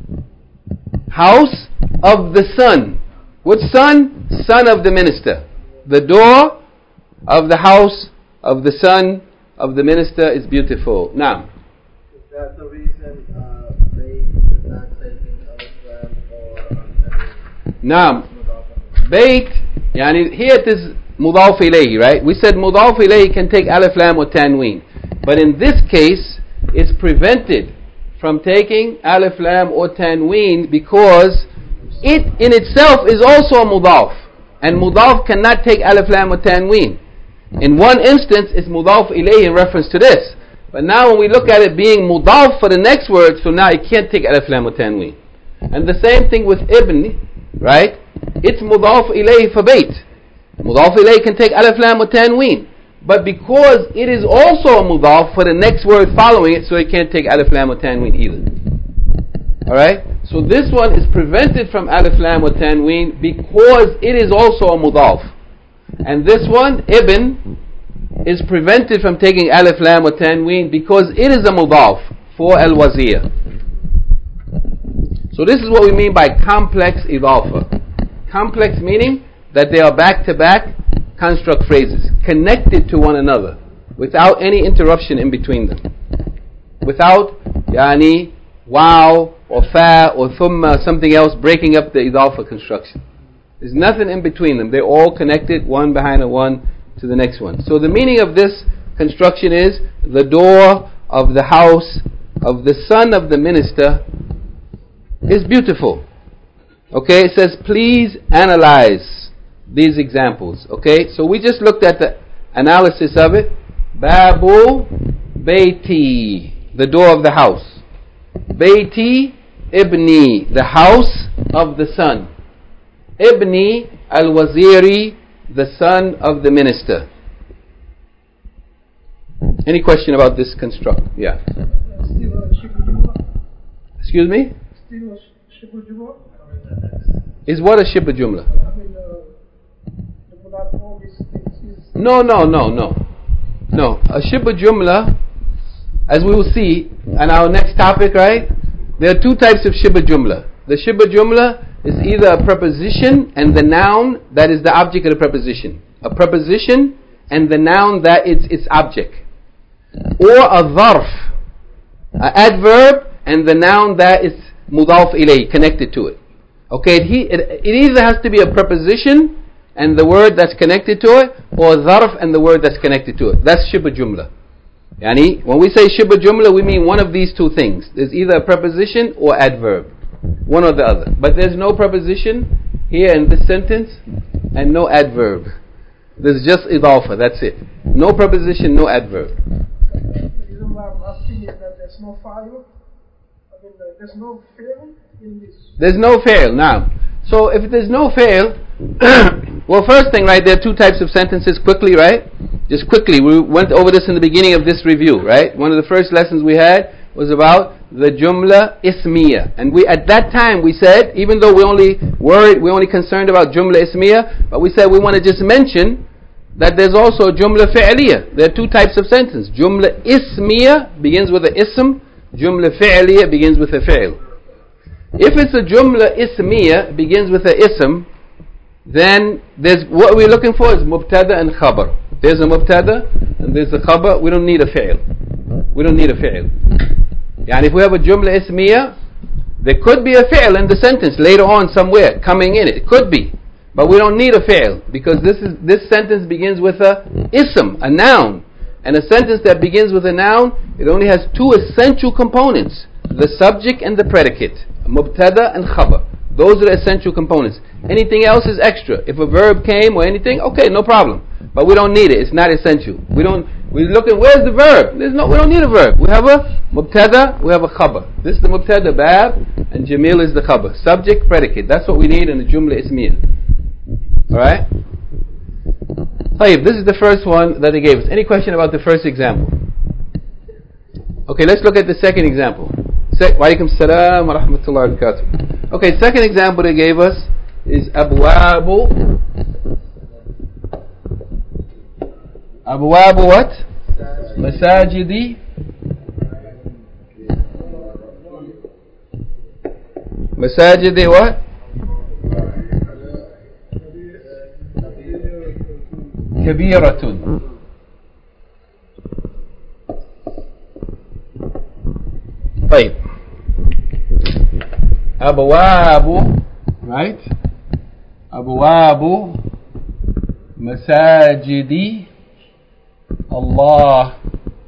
House of the son. Which son? Son of the minister. The door of the house of the son of the minister is beautiful. Now. Is that the reason uh, they is not taking Al-Islam or Now. Bait, yani here it is mudaf ilayhi, right? We said mudaf ilayhi can take alif lam or tanween. But in this case, it's prevented from taking alif lam or tanween because it in itself is also a mudaf. And mudaf cannot take alif lam or tanween. In one instance, it's mudaf ilayhi in reference to this. But now when we look at it being mudaf for the next word, so now it can't take alif lam or tanween. And the same thing with ibn, right? It's mudaf ilayhi for bait. Mudaf ilayhi can take alif lam or tanween. But because it is also a mudaf for the next word following it, so it can't take alif lam or tanween either. Alright? So this one is prevented from alif lam or tanween because it is also a mudaf. And this one, ibn, is prevented from taking alif lam or tanween because it is a mudaf for al-wazir. So this is what we mean by complex idafa. Complex meaning that they are back-to-back construct phrases, connected to one another, without any interruption in between them. Without, yani, wow, or fa, or thumma, something else breaking up the idafa construction. There's nothing in between them. They're all connected, one behind a one, to the next one. So the meaning of this construction is, the door of the house of the son of the minister is beautiful. Okay, it says, please analyze these examples. Okay, so we just looked at the analysis of it. Babu Baiti, the door of the house. Baiti Ibni, the house of the son. Ibni al-Waziri, the son of the minister. Any question about this construct? Yeah. Excuse me? Is what a shibh jumla? No, no, no, no. No. A shibh jumla, as we will see in our next topic, right? There are two types of shibh jumla. The shibh jumla is either a preposition and the noun that is the object of the preposition. A preposition and the noun that is its object. Or a dharf, an adverb and the noun that is mudaf ilayh, connected to it. Okay, it, it, it either has to be a preposition and the word that's connected to it, or a dharf and the word that's connected to it. That's shibh jumla. Yani, when we say shibh jumla, we mean one of these two things. There's either a preposition or adverb. One or the other. But there's no preposition here in this sentence and no adverb. There's just idafa, that's it. No preposition, no adverb. The reason why I'm asking is that there's no file. I mean, uh, there's no fail in this. There's no fail. Now, so if there's no fail, well, first thing, right, there are two types of sentences quickly, right? Just quickly, we went over this in the beginning of this review, right? One of the first lessons we had was about the jumla ismiya, and we at that time we said, even though we only worried, we only concerned about jumla ismiya, but we said we want to just mention that there's also jumla fi'liya. There are two types of sentence. Jumla ismiya begins with a ism, jumla fi'liya begins with a fi'l. If it's a jumla ismiya begins with a ism, then there's what we're looking for is mubtada and khabar. There's a mubtada and there's a khabar. We don't need a fi'l. We don't need a fi'l. Yani if we have a jumla ismiya, there could be a fi'l in the sentence later on somewhere coming in it. It could be. But we don't need a fi'l because this is this sentence begins with a ism, a noun. And a sentence that begins with a noun, it only has two essential components. The subject and the predicate. Mubtada and khabar. Those are the essential components. Anything else is extra. If a verb came or anything, okay, no problem. But we don't need it. It's not essential. We don't. We're looking. Where's the verb? There's no. We don't need a verb. We have a mubtada. We have a khabar. This is the mubtada, bab, and jamil is the khabar. Subject, predicate. That's what we need in the jumla ismiya. All right. طيب, this is the first one that they gave us. Any question about the first example? Okay, let's look at the second example. Se- wa alaikum salam wa rahmatullahi wa barakatuh. Okay, second example they gave us is abwabu. Abwabu what? Masajidi. Masajidi what? Kabiratun. طيب. أبواب, right? أبواب مساجد الله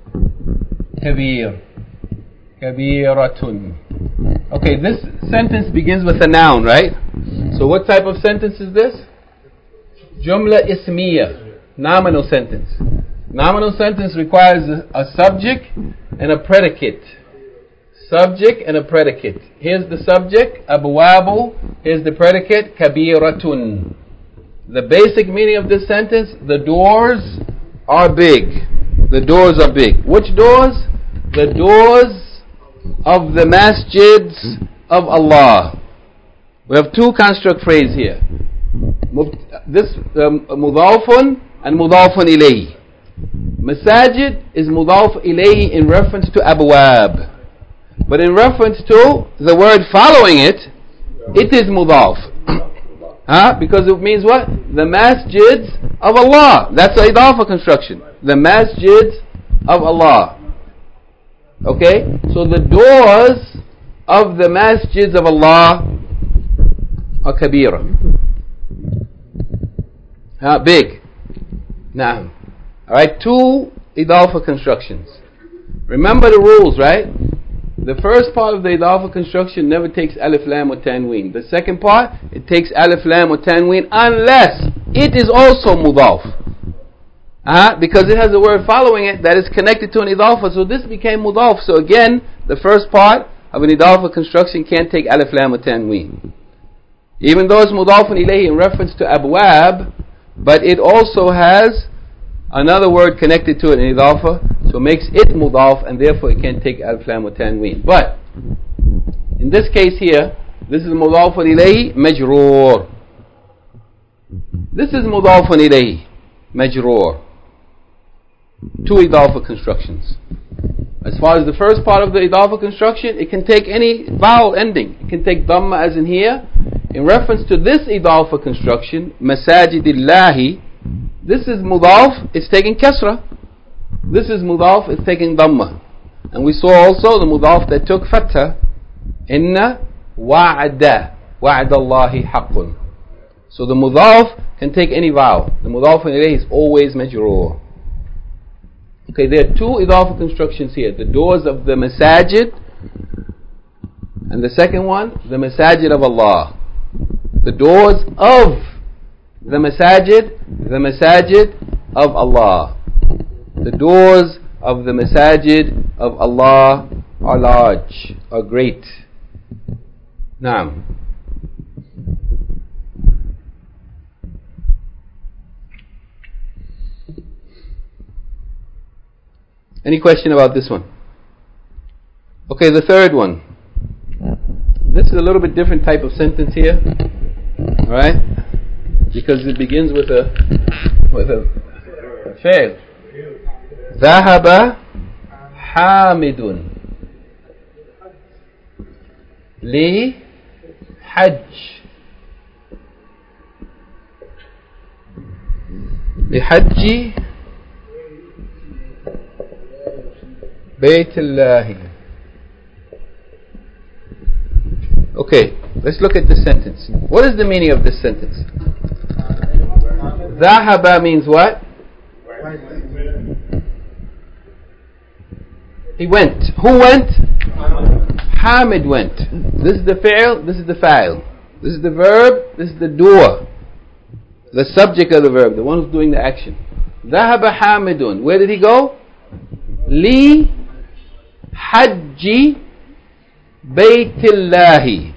كبير كبيرة. Okay, this sentence begins with a noun, right? So what type of sentence is this? Jumla ismiya, nominal sentence. Nominal sentence requires a, a subject and a predicate. Subject and a predicate. Here's the subject, abwabu. Here's the predicate, kabiratun. The basic meaning of this sentence: the doors are big. The doors are big. Which doors? The doors of the masjids of Allah. We have two construct phrases here. This um, mudafun and mudafun ilayhi. Masajid is mudaf ilayhi in reference to abwab, but in reference to the word following it, it is mudaf. Huh? Because it means what? The masjids of Allah. That's the idafa construction. The masjids of Allah. Okay? So the doors of the masjids of Allah are kabira. Huh? Big. Naam. Alright, two idafa constructions. Remember the rules, right? The first part of the idafa construction never takes alif lam or tanween. The second part, it takes alif lam or tanween unless it is also mudaf. Uh-huh, because it has a word following it that is connected to an idafa. So this became mudaf. So again, the first part of an idafa construction can't take alif lam or tanween. Even though it's mudafun ilayhi in reference to abwab, but it also has another word connected to it in idafa, so it makes it mudaf, and therefore it can't take alif lam or tanween. But in this case here, this is mudafun ilayhi majroor. This is mudafun ilayhi majroor. Two idafa constructions. As far as the first part of the idafa construction, it can take any vowel ending. It can take dhamma as in here. In reference to this idafa construction, masajidillahi, this is mudaf, it's taking kasra. This is mudaf, it's taking dhamma. And we saw also the mudaf that took fatha. Inna wa'ada, wa'adallahi haqqun. So the mudaf can take any vowel. The mudaf ilayhi is always majroor. Okay, there are two idafa constructions here. The doors of the masajid, and the second one, the masajid of Allah. The doors of the masajid, the masajid of Allah. The doors of the masajid of Allah are large, are great. Naam. Any question about this one? Okay, the third one. This is a little bit different type of sentence here. Alright? Because it begins with a with a, a fail. ذهب حامد لحج لحج بيت الله. Okay, let's look at this sentence. What is the meaning of this sentence? ذهب means what? He went. Who went? Hamid went. This is the fi'l, this is the fa'il. This is the verb, this is the doer. The subject of the verb, the one who's doing the action. ذهب حامد. Where did he go? Li Hajji Baytillahi.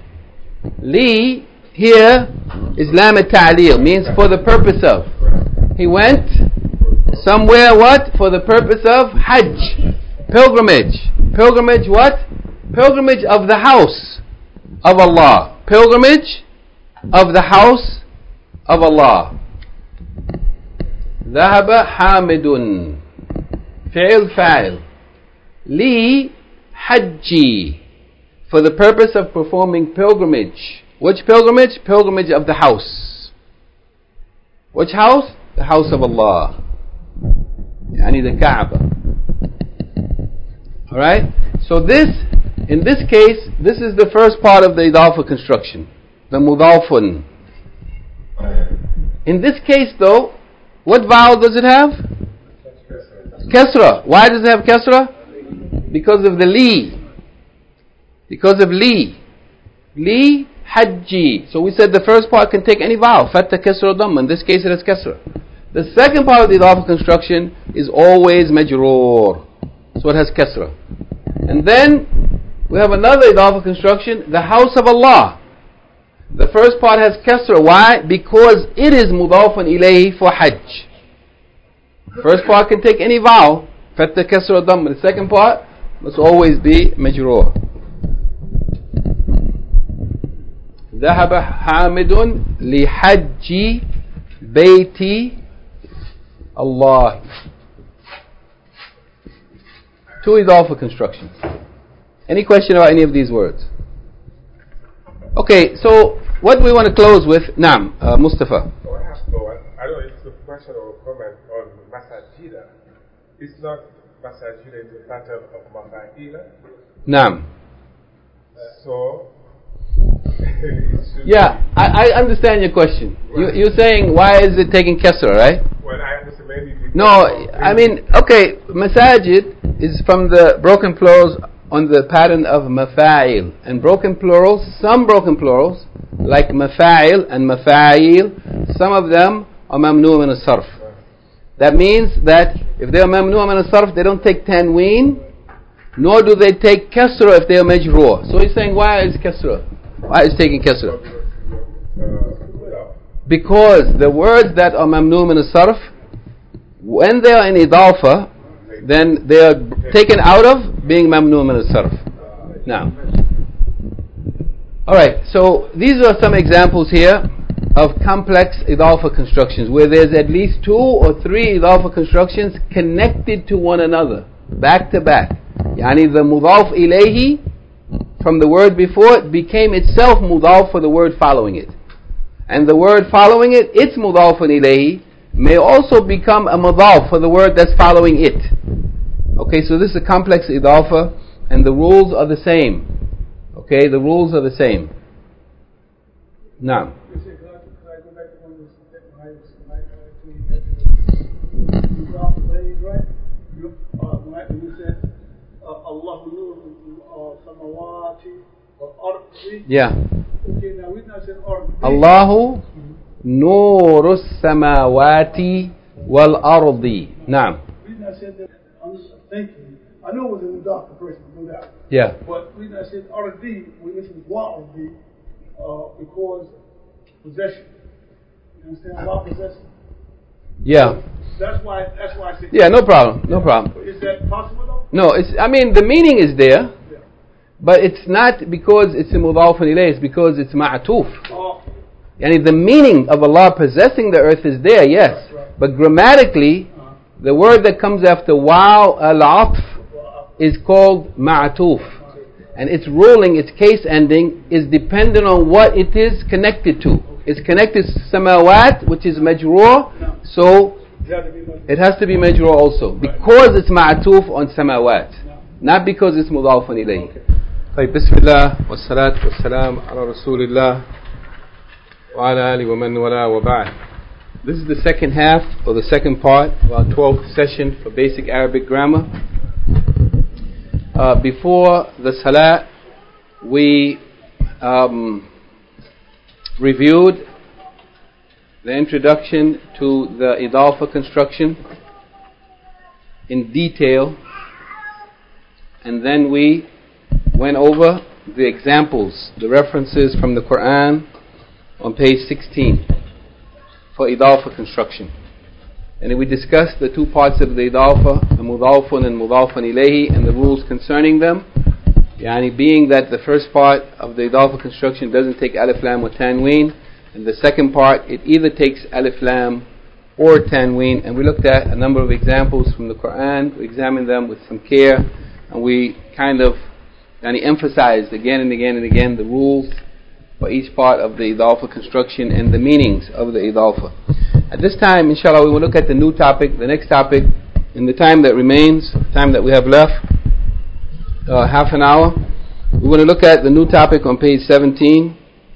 Li here is lam al-ta'lil, means for the purpose of. He went Somewhere what? For the purpose of Hajj. Pilgrimage. Pilgrimage what? Pilgrimage of the house of Allah. Pilgrimage of the house of Allah. ذهب حامد فعل فاعل لي حجي, for the purpose of performing pilgrimage. Which pilgrimage? Pilgrimage of the house. Which house? The house of Allah, يعني the Kaaba. Alright? So this, in this case, this is the first part of the idafa construction, the mudafun. In this case though, what vowel does it have? Kasra. Why does it have kasra? Because of the li. Because of li. Li hajji. So we said the first part can take any vowel. Fatha, kasra, dhamma. In this case it has kasra. The second part of the idafa construction is always majroor. So it has kasra. And then we have another idafa construction, the house of Allah. The first part has kasra. Why? Because it is mudafun ilayhi for hajj. First part can take any vowel, fatha, kasra, dhamma. The second part must always be majroor. ذهب حامد لحج بيت Allah. Two idafa constructions. Any question about any of these words? Okay, so what we want to close with, Naam, uh, Mustafa. Oh, I have no one. I don't know if it's a question or a comment on masajida. It's not masajida in the pattern of mafa'ila. Naam. So, yeah, I, I understand your question. You, you're saying, why is it taking kasra, right? Well, I understand maybe. No, I mean, okay, masajid is from the broken plurals on the pattern of mafa'il. And broken plurals, some broken plurals, like mafa'il and mafa'il, some of them are mamnu' min as-sarf. That means that if they are mamnu' min as-sarf, they don't take tanween, nor do they take kasra if they are majroor. So he's saying, why is kasra? Why is taking kasra? Because the words that are mamnu' min as-sarf, when they are in idafa, then they are taken out of being mamnu' min as-sarf. Now, alright, so these are some examples here of complex idafa constructions where there's at least two or three idafa constructions connected to one another, back to back. Yani the mudaf ilayhi from the word before it became itself mudaf for the word following it. And the word following it, its mudafun ilayhi, may also become a mudaf for the word that's following it. Okay, so this is a complex idafa, and the rules are the same. Okay, the rules are the same. Now. Yeah. Allahu نور السماوات والأرض. نعم. I know it was in the doctor person, no doubt. Yeah. But the reason I said R D, when this is wa R D, uh, because possession. You understand? Allah possession. Yeah. That's why. That's why I said. Yeah, no problem, no problem. Is that possible though? No, it's. I mean, the meaning is there, yeah. But it's not because it's a mudafun ilayh. It's because it's ma'atuf. Oh. Yani the meaning of Allah possessing the earth is there, yes. Right, right. But grammatically, uh-huh. the word that comes after waw al-atf is called ma'atuf. And its ruling, its case ending, is dependent on what it is connected to. It's connected to samawat, which is majroor, so it has to be majroor also. Because it's ma'atuf on samawat. Not because it's mudafun ilayh. طيب بسم الله والصلاة والسلام على رسول الله وعلى آله ومن والاه وبعد. This is the second half or the second part of our twelfth session for basic Arabic grammar. Uh, before the salat, we um, reviewed the introduction to the idafa construction in detail, and then we went over the examples, the references from the Quran on page sixteen for idafa construction. and we discussed the two parts of the idafa, the mudafun and mudafun ilayhi, and the rules concerning them. Yani being that the first part of the idafa construction doesn't take alif lam or tanween, and the second part it either takes alif lam or tanween, and we looked at a number of examples from the Quran. We examined them with some care, and we kind of yani emphasized again and again and again the rules for each part of the idafa construction and the meanings of the idafa. At this time, inshallah, we will look at the new topic, the next topic, in the time that remains, time that we have left, uh, half an hour. We want to look at the new topic on page seventeen,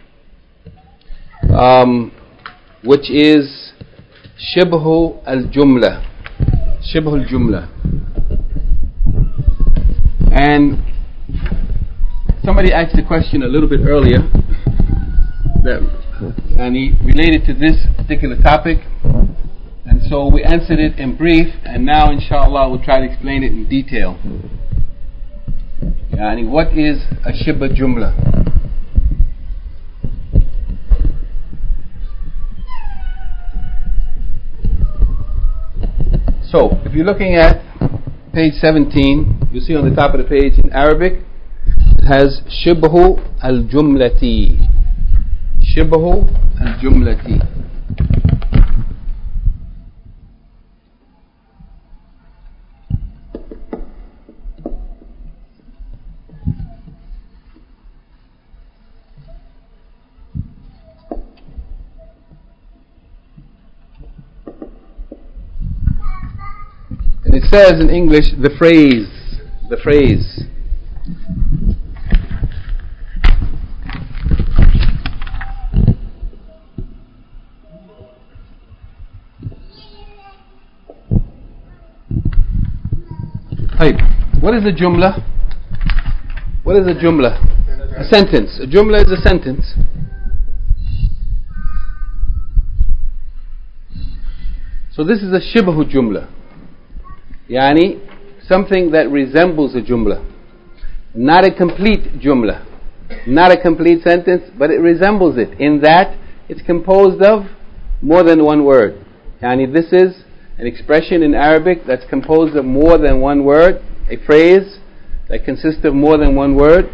um, which is Shibhu al-Jumla. Shibhu al-Jumla. And somebody asked a question a little bit earlier that and he related to this particular topic, and so we answered it in brief, and now inshallah we'll try to explain it in detail. Yani what is a Shibh Jumla? So if you're looking at page seventeen, you see on the top of the page in Arabic it has Shibhu al-Jumlati. Shibhu al-Jumlati. And it says in English the phrase, the phrase. What is a jumla? What is a jumla? A sentence. A jumla is a sentence. So this is a shibhu jumla. Yani something that resembles a jumla. Not a complete jumla. Not a complete sentence, but it resembles it in that it's composed of more than one word. Yani this is an expression in Arabic that's composed of more than one word, a phrase that consists of more than one word,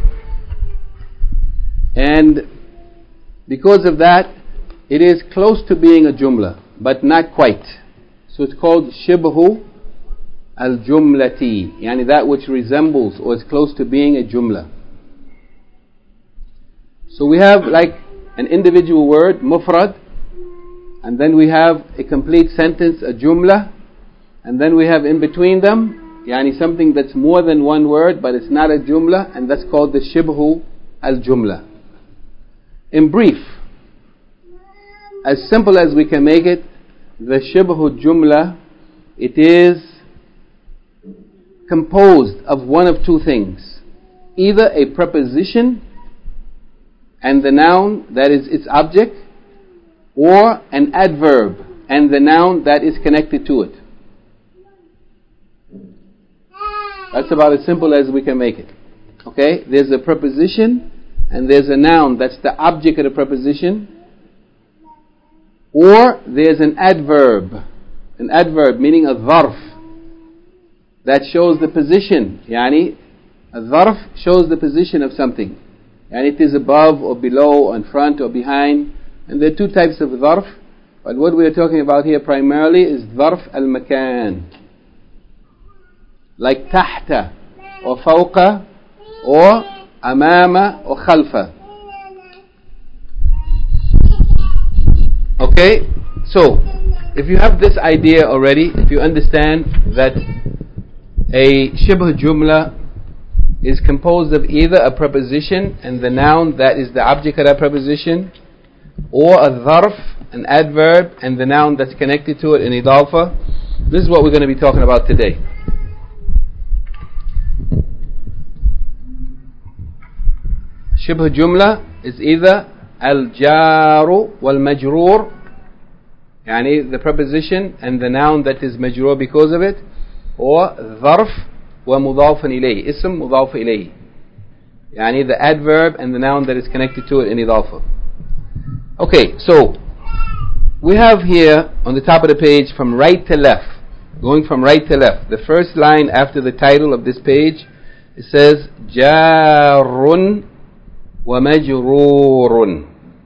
and because of that it is close to being a jumla but not quite. So it's called Shibhu al-Jumlati, yani that which resembles or is close to being a jumla. So we have like an individual word, mufrad, and then we have a complete sentence, a jumla, and then we have in between them yani something that's more than one word but it's not a jumla, and that's called the Shibhu al-Jumla. In brief, as simple as we can make it, the Shibhu Jumla, it is composed of one of two things: either a preposition and the noun that is its object, or an adverb and the noun that is connected to it. That's about as simple as we can make it. Okay? There's a preposition and there's a noun that's the object of the preposition, or there's an adverb. An adverb meaning a dharf that shows the position. Yani a dharf shows the position of something, and it is above or below or in front or behind. And there are two types of dharf, but what we are talking about here primarily is dharf al-makan, like tahta or fawqa or amama or khalfa. Okay, so if you have this idea already, if you understand that a shibh jumla is composed of either a preposition and the noun that is the object of that preposition, or a dharf, an adverb, and the noun that's connected to it in idafa, this is what we're going to be talking about today. Shibh jumla is either al-jaru wal-majroor, yani the preposition and the noun that is majroor because of it, or dharf wa mudafun ilayhi, ism mudaf ilayhi, yani the adverb and the noun that is connected to it in idafa. Okay, so we have here on the top of the page from right to left, going from right to left, the first line after the title of this page, it says Jarun wa Majrurun.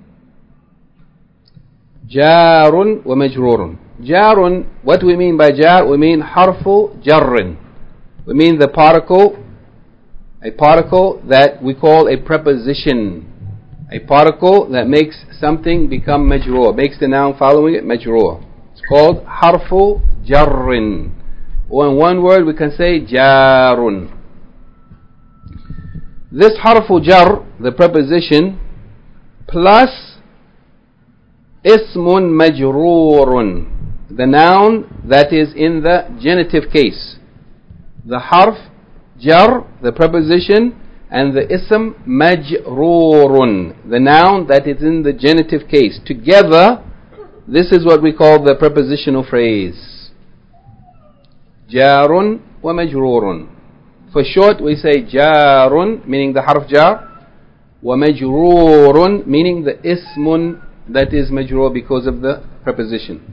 Jarun wa Majrurun. Jarun, what we mean by jar? We mean harfu jarrin. We mean the particle, a particle that we call a preposition. A particle that makes something become majroor, makes the noun following it majroor. It's called harfu jarrin. Or in one word we can say jarun. This harfu jar, the preposition, plus ismun majrurun, the noun that is in the genitive case. The harf jar, the preposition, and the ism majrurun, the noun that is in the genitive case. Together, this is what we call the prepositional phrase. Jarun wa majrurun. For short, we say jarun, meaning the harf jar, wa majrurun, meaning the ismun that is majrur because of the preposition.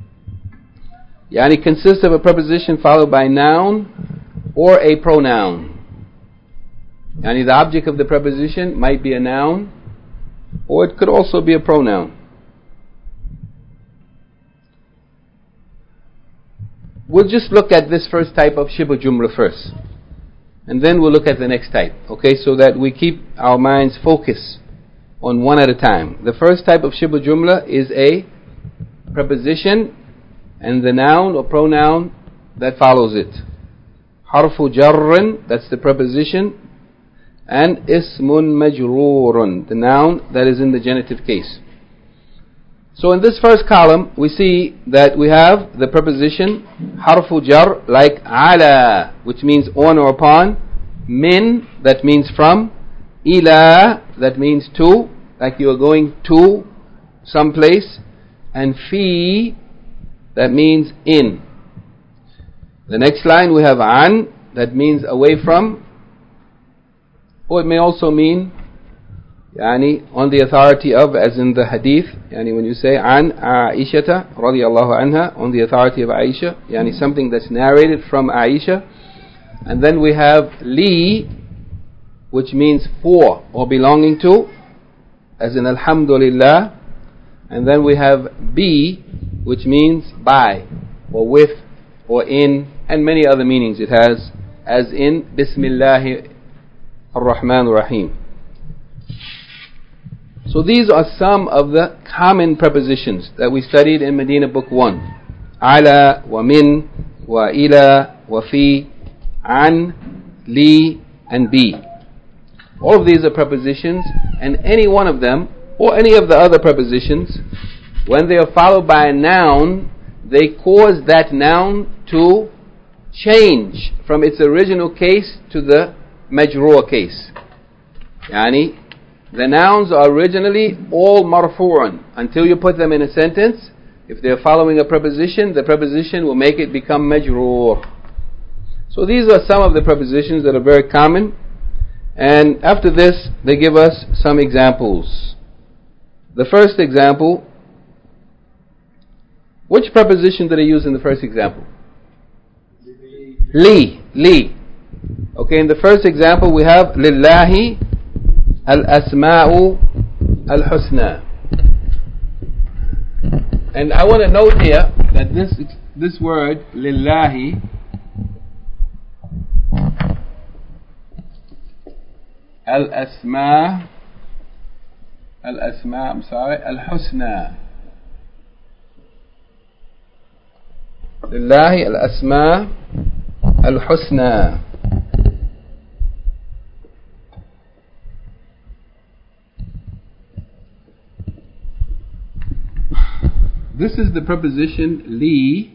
Yani consists of a preposition followed by noun or a pronoun. Yani the object of the preposition might be a noun, or it could also be a pronoun. We'll just look at this first type of shibh jumla first, and then we'll look at the next type, okay, so that we keep our minds focused on one at a time. The first type of shibh jumla is a preposition and the noun or pronoun that follows it. Harfu jarrin, that's the preposition, and ismun majrurun, the noun that is in the genitive case. So in this first column we see that we have the preposition harfu jar, like ala, which means on or upon, min, that means from, ila, that means to, like you are going to some place, and fi, that means in. The next line we have an, that means away from, or it may also mean yani on the authority of, as in the hadith, yani when you say an Aishata radiyallahu anha, on the authority of Aisha, yani something that's narrated from Aisha. And then we have li, which means for or belonging to, as in alhamdulillah. And then we have bi, which means by or with or in, and many other meanings it has, as in Bismillah ar-Rahman ar-Rahim. So these are some of the common prepositions that we studied in Medina Book one. Ala, wa min, wa ila, wa fi, an, li, and bi. All of these are prepositions, and any one of them, or any of the other prepositions, when they are followed by a noun, they cause that noun to change from its original case to the majrur case. Yani, the nouns are originally all marfu'un until you put them in a sentence. If they're following a preposition, the preposition will make it become majrur. So these are some of the prepositions that are very common. And after this, they give us some examples. The first example, which preposition did they use in the first example? Li. Li. Okay, in the first example we have lillahi al-asma'u al-husna. And I want to note here that this this word lillahi al-asma' al-asma' I'm sorry al-husna. lillahi al-asma' al-husna. This is the preposition li,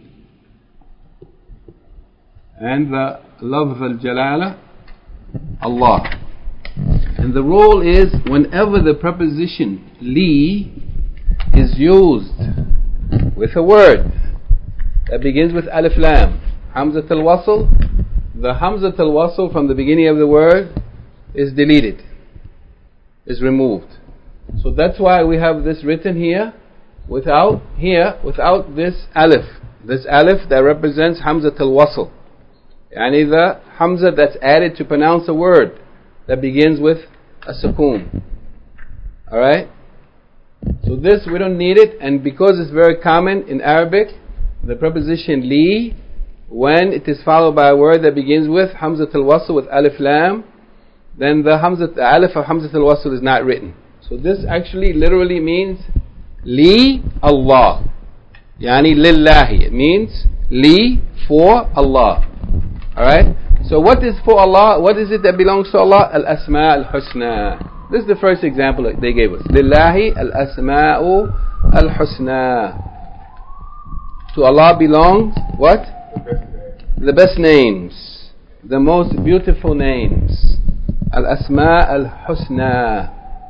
and the lafz al-jalala, Allah. And the rule is, whenever the preposition li is used with a word that begins with alif lam, hamzat al-wasl, the hamzat al-wasl from the beginning of the word is deleted, is removed. So that's why we have this written here, without here, without this alif. This alif that represents Hamzat al-Wasl. Yani the Hamza that's added to pronounce a word that begins with a sukoon. Alright? So this we don't need it, and because it's very common in Arabic, the preposition li, when it is followed by a word that begins with Hamzat al-Wasl with alif lam, then the Hamzat, the alif of Hamzat al-Wasl is not written. So this actually literally means li Allah. Yani lillahi. It means li for Allah. Alright? So what is for Allah? What is it that belongs to Allah? Al-Asma al-Husna. This is the first example that they gave us. Lillahi al-Asma'u al-Husna. To Allah belongs what? The best names. The most beautiful names. Al-Asma al-Husna.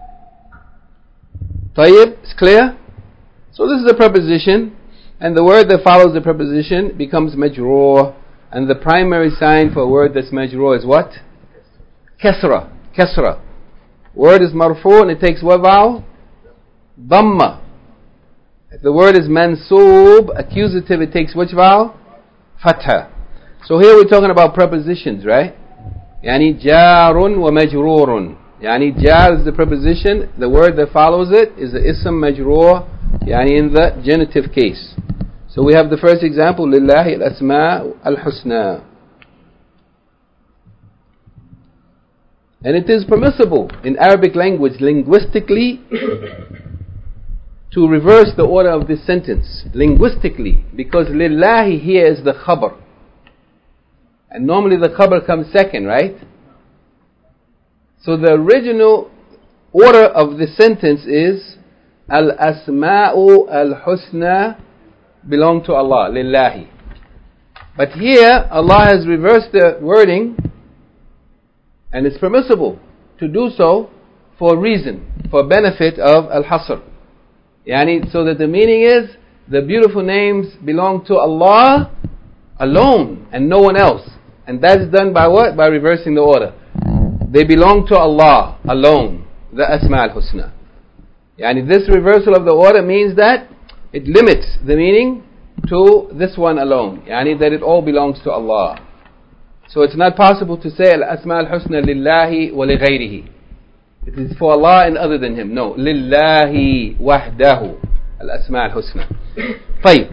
Tayyib? It's clear? So this is a preposition, and the word that follows the preposition becomes majroor, and the primary sign for a word that's majroor is what? Kasra. Kasra. Word is marfu and it takes what vowel? Dhamma. If the word is mansoob, accusative, it takes which vowel? Fatha. So here we're talking about prepositions, right? Yani jarun wa majroorun. Yani jar is the preposition, the word that follows it is the ism majroor, yani in the genitive case. So we have the first example, lillahi al-asma al-husna. And it is permissible in Arabic language, linguistically, to reverse the order of this sentence. Linguistically, because lillahi here is the khabar. And normally the khabar comes second, right? So the original order of the sentence is al-asma'u al-husna belong to Allah, lillahi. But here Allah has reversed the wording, and it's permissible to do so for a reason, for benefit of al-hasr. Yani, so that the meaning is the beautiful names belong to Allah alone and no one else. And that's done by what? By reversing the order. They belong to Allah alone, the Asma al-Husna. Yani this reversal of the order means that it limits the meaning to this one alone. Yani that it all belongs to Allah. So it's not possible to say al-Asma al-Husna lillahi wa li ghayrihi. It is for Allah and other than Him. No, lillahi wahdahu al-Asma al-Husna. طيب.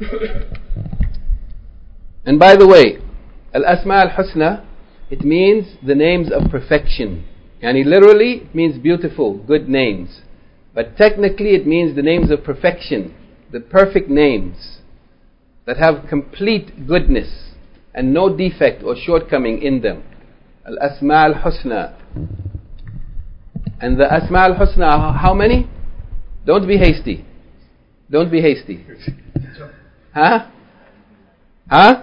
And by the way, al-Asma al-Husna, it means the names of perfection. Yani literally it means beautiful, good names. But technically it means the names of perfection, the perfect names that have complete goodness and no defect or shortcoming in them. Al-Asma al-Husna. And the Asma al-Husna, how many? Don't be hasty. Don't be hasty. Huh? Huh?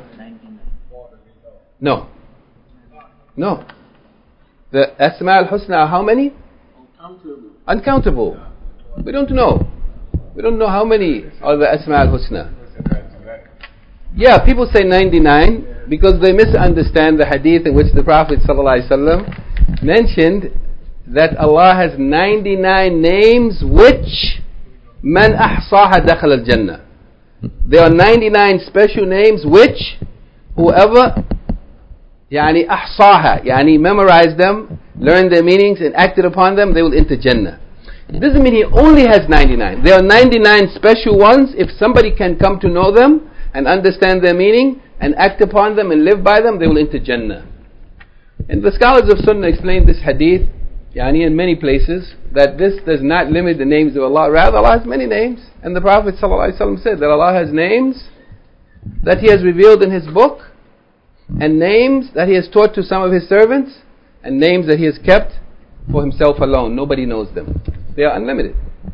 No. No. The Asma al-Husna, how many? Uncountable. Uncountable. We don't know. We don't know how many are the Asma al-Husna. Yeah, people say ninety-nine because they misunderstand the hadith in which the Prophet ﷺ mentioned that Allah has ninety-nine names which man ahsaha dakhal al-Jannah. There are ninety-nine special names which whoever yani ahsaha, yani memorized them, learned their meanings and acted upon them, they will enter Jannah. It doesn't mean he only has ninety-nine. There are ninety-nine special ones. If somebody can come to know them and understand their meaning and act upon them and live by them, they will enter Jannah. And the scholars of Sunnah explain this hadith yani in many places, that this does not limit the names of Allah. Rather, Allah has many names. And the Prophet ﷺ said that Allah has names that He has revealed in His book, and names that He has taught to some of His servants, and names that He has kept for Himself alone. Nobody knows them. They are unlimited.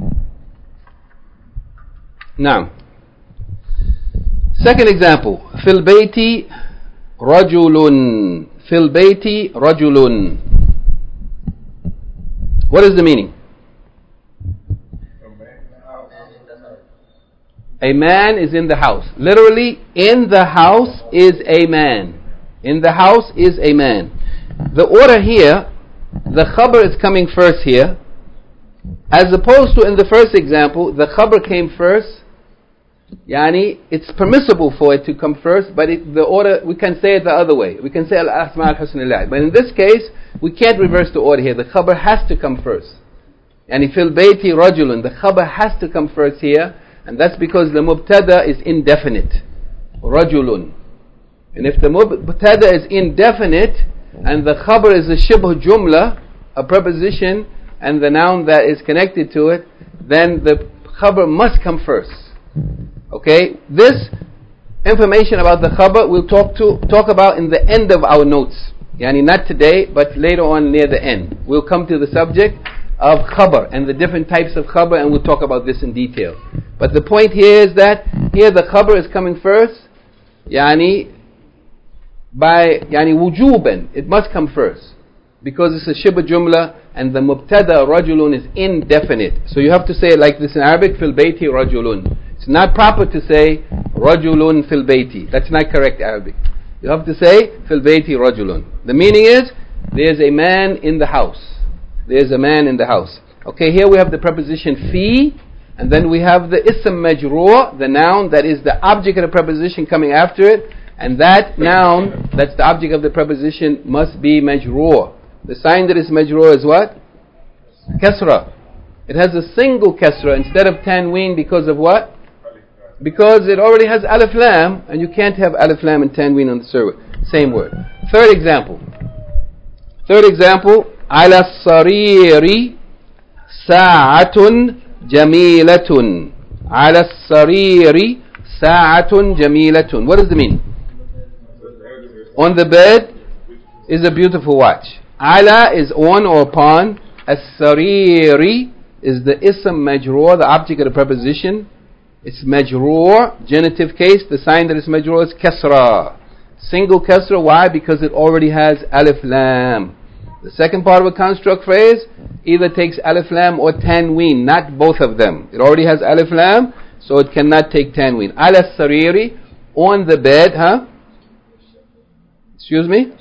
Now, second example. Fil bayti rajulun. Fil bayti rajulun. What is the meaning? A man is in the house. Literally, in the house is a man. In the house is a man. The order here, the khabar is coming first here, As opposed to in the first example, the khabar came first. Yani, it's permissible for it to come first, but it, the order, we can say it the other way. We can say al-asma al-husna lillah. But in this case, we can't reverse the order here. The khabar has to come first. Yani fil bayti rajulun. The khabar has to come first here, and that's because the mubtada is indefinite. Rajulun. And if the mubtada is indefinite, and the khabar is a shibh jumla, a preposition, and the noun that is connected to it, then the khabar must come first. Okay, this information about the khabar we'll talk to talk about in the end of our notes. Yani not today, but later on near the end. We'll come to the subject of khabar and the different types of khabar, and we'll talk about this in detail. But the point here is that here the khabar is coming first. Yani by yani wujuban, it must come first because it's a shibh jumla and the mubtada rajulun is indefinite. So you have to say it like this in Arabic, fil bayti rajulun. It's not proper to say rajulun fil bayti. That's not correct Arabic. You have to say fil bayti rajulun. The meaning is there's a man in the house. There's a man in the house. Okay, here we have the preposition fi, and then we have the ism majroor, the noun that is the object of the preposition coming after it, and that noun that's the object of the preposition must be majroor. The sign that is majroor is what? Kasra. It has a single kasra instead of tanween because of what? Because it already has alif lam, and you can't have alif lam and tanween on the server. Same word. Third example. Third example. Ala sariri sa'atun jamilatun. Ala sariri sa'atun jamilatun. What does it mean? On the bed is a beautiful watch. Ala is on or upon. As-sariri is the ism majroor, the object of the preposition. It's majroor, genitive case. The sign that is majroor is kasra. Single kasra. Why? Because it already has alif lam. The second part of a construct phrase either takes alif lam or tanween, not both of them. It already has alif lam, so it cannot take tanween. Ala sariri, on the bed, huh? Excuse me?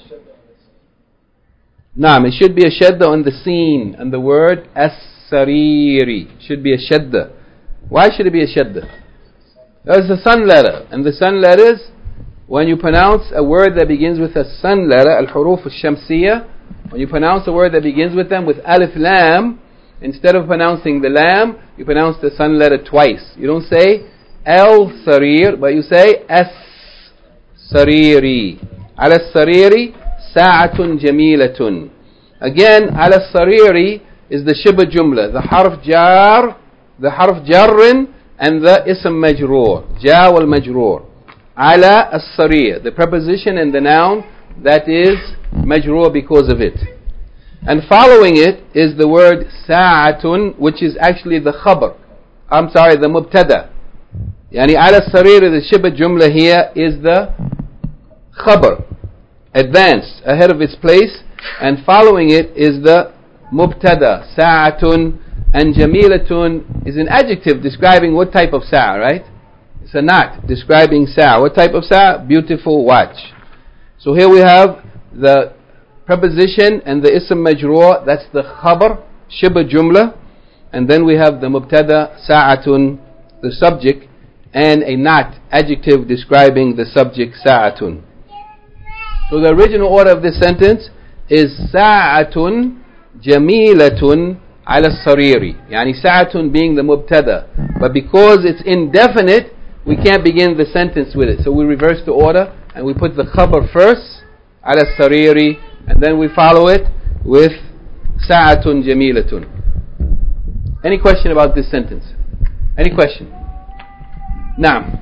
Naam, it should be a shadda on the scene, and the word as-sariri should be a shadda. Why should it be a shadda? There's a sun letter, and the sun letters, when you pronounce a word that begins with a sun letter, al-huruf al-shamsiyah, when you pronounce a word that begins with them with alif lam, instead of pronouncing the lam, you pronounce the sun letter twice. You don't say al-sarir, but you say as-sariri. Al-sariri sa'atun jamilatun. Again, al-sariri is the shibh jumla, the harf jar, the harf jarrin, and the ism majroor, ja wal majroor. Ala as-sarir, the preposition and the noun that is majroor because of it. And following it is the word sa'atun, which is actually the khabar. I'm sorry, the mubtada. Yani ala as-sarir, the shibh jumla here is the khabar, advanced, ahead of its place, and following it is the mubtada, sa'atun, and jamilatun is an adjective describing what type of sa'a, right? It's a nat describing sa'a. What type of sa'a? Beautiful watch. So here we have the preposition and the ism majroor, that's the khabar, shibh jumla, and then we have the mubtada, sa'atun, the subject, and a nat adjective describing the subject, sa'atun. So the original order of this sentence is sa'atun jamilatun ala sariri. Yani sa'atun being the mubtada. But because it's indefinite, we can't begin the sentence with it. So we reverse the order and we put the khabar first, ala sariri, and then we follow it with sa'atun jamilatun. Any question about this sentence? Any question? Naam.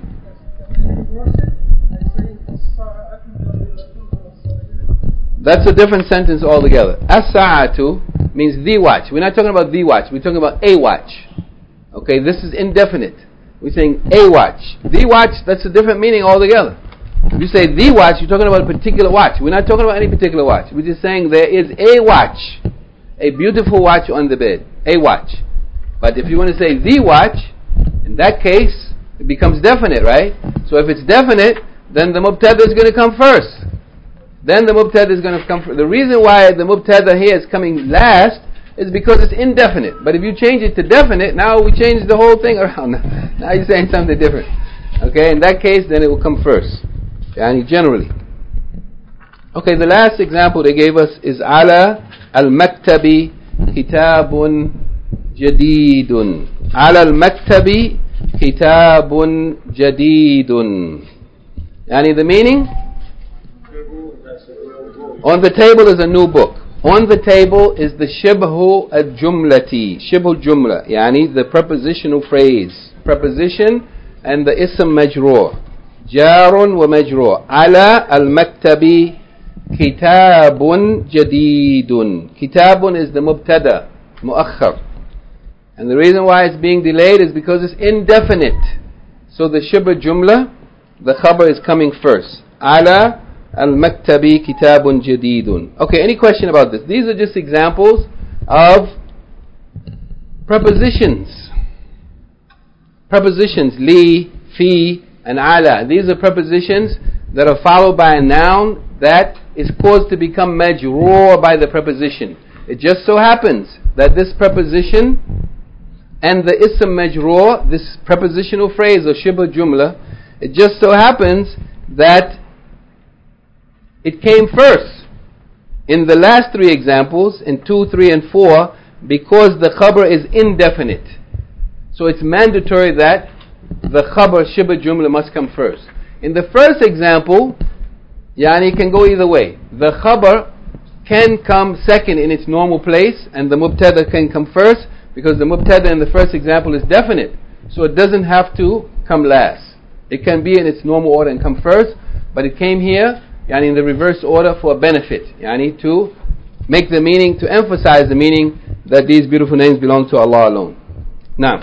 That's a different sentence altogether. As-sa'atu means the watch. We're not talking about the watch. We're talking about a watch. Okay, this is indefinite. We're saying a watch. The watch, that's a different meaning altogether. If you say the watch, you're talking about a particular watch. We're not talking about any particular watch. We're just saying there is a watch. A beautiful watch on the bed. A watch. But if you want to say the watch, in that case, it becomes definite, right? So if it's definite, then the mubtada is going to come first. Then the mubtada is going to come first. The reason why the mubtada here is coming last is because it's indefinite. But if you change it to definite, now we change the whole thing around. Now you're saying something different. Okay, in that case, then it will come first. Yani generally. Okay, the last example they gave us is ala al-maktabi kitabun jadidun. Ala al-maktabi kitabun jadidun. Yani the meaning? On the table is a new book. On the table is the shibhu al-jumlati. Shibhu jumla. Yani the prepositional phrase. Preposition and the ism majroor. Jarun wa majroor. Ala al-maktabi kitabun jadidun. Kitabun is the mubtada, muakhar. And the reason why it's being delayed is because it's indefinite. So the shibh jumla, the khabar is coming first. Ala al-maktabi kitabun jadidun. Okay, any question about this? These are just examples of prepositions. Prepositions, li, fi, and ala. These are prepositions that are followed by a noun that is caused to become majroor by the preposition. It just so happens that this preposition and the ism majroor, this prepositional phrase or shibh jumla, it just so happens that it came first in the last three examples, in two, three, and four, because the khabar is indefinite. So it's mandatory that the khabar shibh jumla must come first. In the first example, yani it can go either way. The khabar can come second in its normal place, and the mubtada can come first, because the mubtada in the first example is definite. So it doesn't have to come last. It can be in its normal order and come first, but it came here, yani in the reverse order for a benefit. Yani to make the meaning, to emphasize the meaning that these beautiful names belong to Allah alone. Now,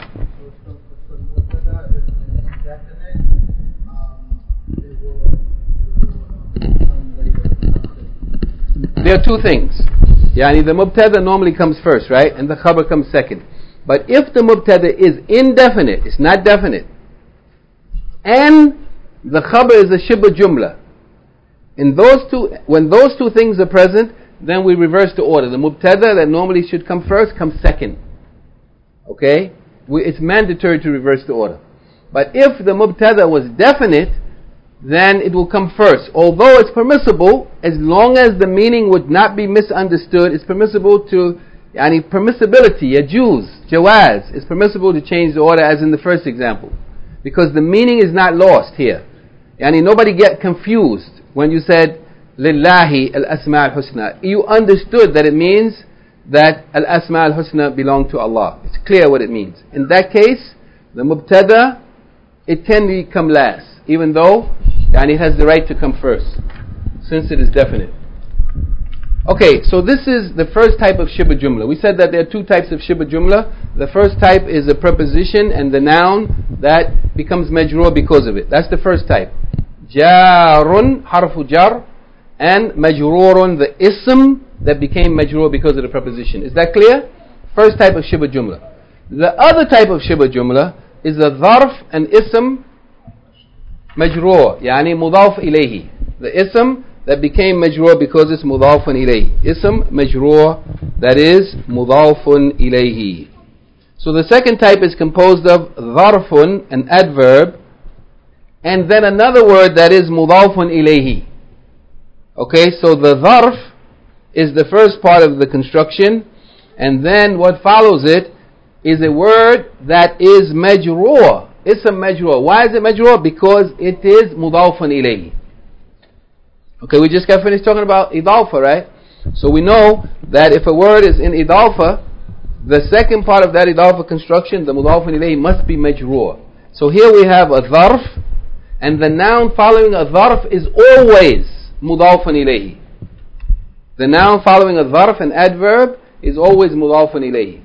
there are two things. Yani the mubtada normally comes first, right? And the khabar comes second. But if the mubtada is indefinite, it's not definite, and the khabar is a shibh jumla, in those two, when those two things are present, then we reverse the order. The mubtada that normally should come first comes second. Okay? We, it's mandatory to reverse the order. But if the mubtada was definite, then it will come first. Although it's permissible, as long as the meaning would not be misunderstood, it's permissible to, yani permissibility, yajuz, jawaz, it's permissible to change the order as in the first example. Because the meaning is not lost here. Yani nobody get confused when you said, Lillahi al-asma al-husna. You understood that it means that al-asma al-husna belong to Allah. It's clear what it means. In that case, the mubtada, it can come last, even though and it has the right to come first, since it is definite. Okay, so this is the first type of shibh jumla. We said that there are two types of shibh jumla. The first type is a preposition and the noun that becomes majroor because of it. That's the first type. Jarun, harfu jar, and majroorun, the ism that became majroor because of the preposition. Is that clear? First type of shibh jumla. The other type of shibh jumla is a dharf and ism majroor, yani mudaf ilayhi. The ism that became majroor because it's mudafun ilayhi. Ism majroor, that is mudafun ilayhi. So the second type is composed of dharfun, an adverb, and then another word that is mudafun ilayhi. Okay, so the dharf is the first part of the construction, and then what follows it is a word that is majroor. Ism majroor. Why is it majroor? Because it is mudafun ilayhi. Okay, we just got finished talking about idafa, right? So we know that if a word is in idafa, the second part of that idafa construction, the mudafun ilayhi, must be majroor. So here we have a dharf, and the noun following a dharf is always mudafun ilayhi. The noun following a dharf, an adverb, is always mudafun ilayhi.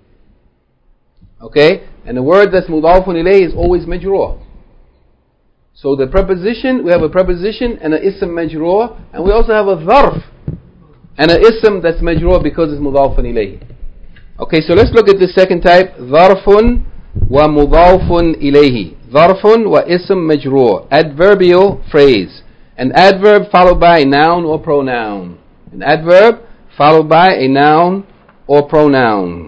Okay? And the word that's mudafun ilayhi is always majroor. So the preposition, we have a preposition and an ism majroor, and we also have a dharf and an ism that's majroor because it's mudafun ilayhi. Okay, so let's look at the second type. Dharfun wa mudafun ilayhi. Dharfun wa ism majroor. Adverbial phrase. An adverb followed by a noun or pronoun. An adverb followed by a noun or pronoun.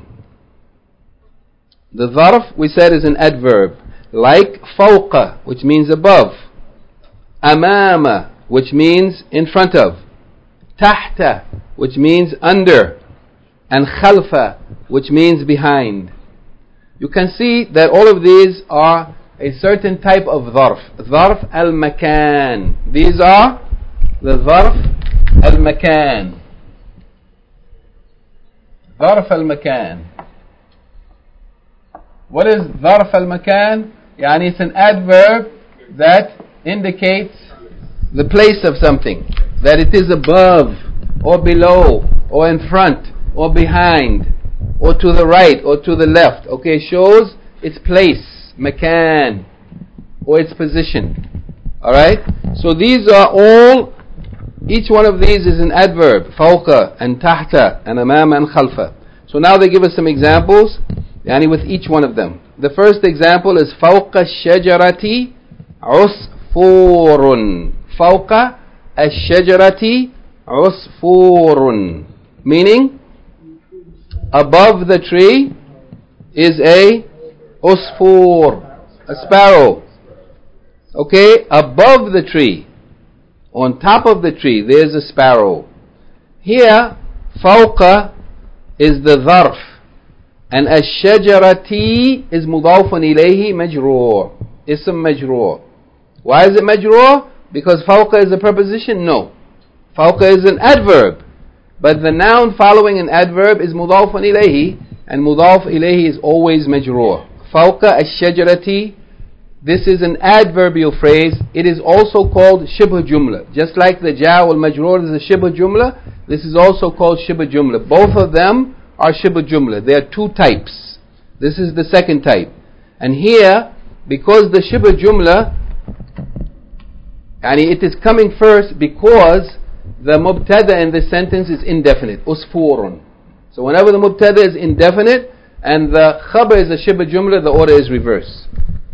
The dharf, we said, is an adverb, like fawqa, which means above, amama, which means in front of, tahta, which means under, and khalfa, which means behind. You can see that all of these are a certain type of dharf. Dharf al-makan. These are the dharf al-makan. Dharf al-makan. What is dharf al-makan? Yani it's an adverb that indicates the place of something, that it is above or below or in front or behind or to the right or to the left. Okay, shows its place, makan, or its position. Alright, so these are all, each one of these is an adverb, fawqa and tahta and amama and khalfa. So now they give us some examples, yani with each one of them. The first example is fawqa shajarati usfurun. Fawqa ash-shajarati usfurun, meaning above the tree is a usfur, a sparrow. Okay, above the tree, on top of the tree, there's a sparrow. Here, fawqa is the dharf, and ash-shajarati is mudafun ilayhi majroor, ism majroor. Why is it majroor? Because fawqa is a preposition? No. Fawqa is an adverb, but the noun following an adverb is mudafun ilayhi, and mudaf ilayhi is always majroor. Fawqa ash-shajarati, this is an adverbial phrase. It is also called shibh jumla. Just like the ja wal majroor is a shibh jumla, this is also called shibh jumla. Both of them are shibh jumla. There are two types. This is the second type. And here, because the shibh jumla, and it is coming first because the mubtada in this sentence is indefinite, usfurun. So whenever the mubtada is indefinite and the khabar is a shibh jumla, the order is reversed.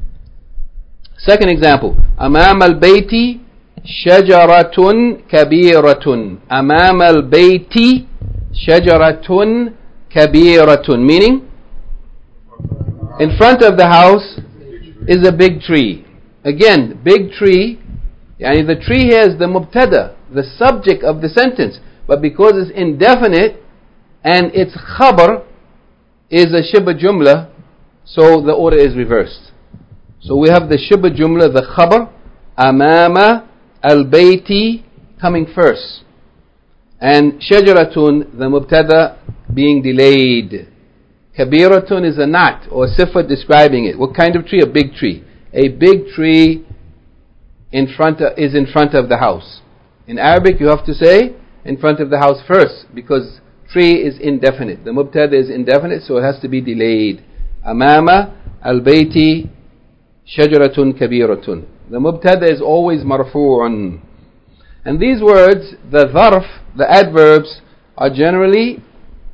Second example, amam al-bayti shajaratun kabiratun. Amam al-bayti shajaratun kabiratun, meaning in front of the house is a big tree. Again, big tree, yani the tree here is the mubtada, the subject of the sentence, but because it's indefinite and its khabar is a shibh jumla, so the order is reversed. So we have the shibh jumla, the khabar, amama al-bayti coming first, and shajaratun, the mubtada, being delayed. Kabiratun is a nat or sifa describing it. What kind of tree? A big tree. A big tree in front of, is in front of the house. In Arabic you have to say in front of the house first, because tree is indefinite. The mubtada is indefinite, so it has to be delayed. Amama al-bayti shajaratun kabiratun. The mubtada is always marfu'un. And these words, the dharf, the adverbs, are generally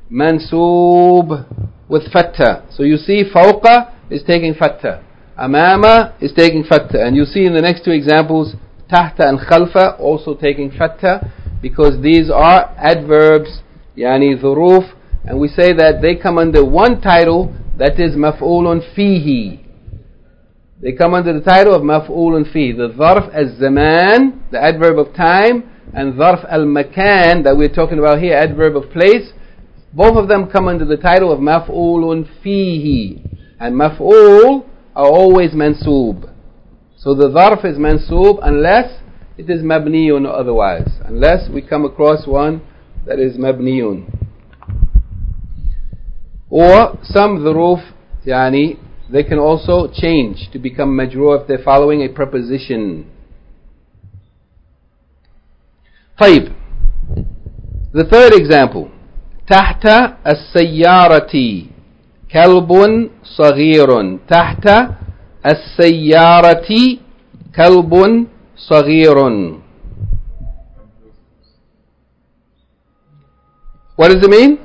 mansoob with fatta. So you see fawqa is taking fatta, amama is taking fatta, and you see in the next two examples tahta and khalfa also taking fatta, because these are adverbs, yani dhuruf, and we say that they come under one title, that is maf'ulun fihi. They come under the title of maf'ulun fihi. The dharf az-zaman, the adverb of time, and dharf al-makan, that we're talking about here, adverb of place, both of them come under the title of maf'ulun fihi. And maf'ul are always mansoob. So the dharf is mansoob unless it is mabniyun or otherwise. Unless we come across one that is mabniyun. Or some dhuruf, yani, they can also change to become majroor if they're following a preposition. طيب. The third example. تحت السيارة كلب صغير. تحت السيارة كلب صغير. What does it mean?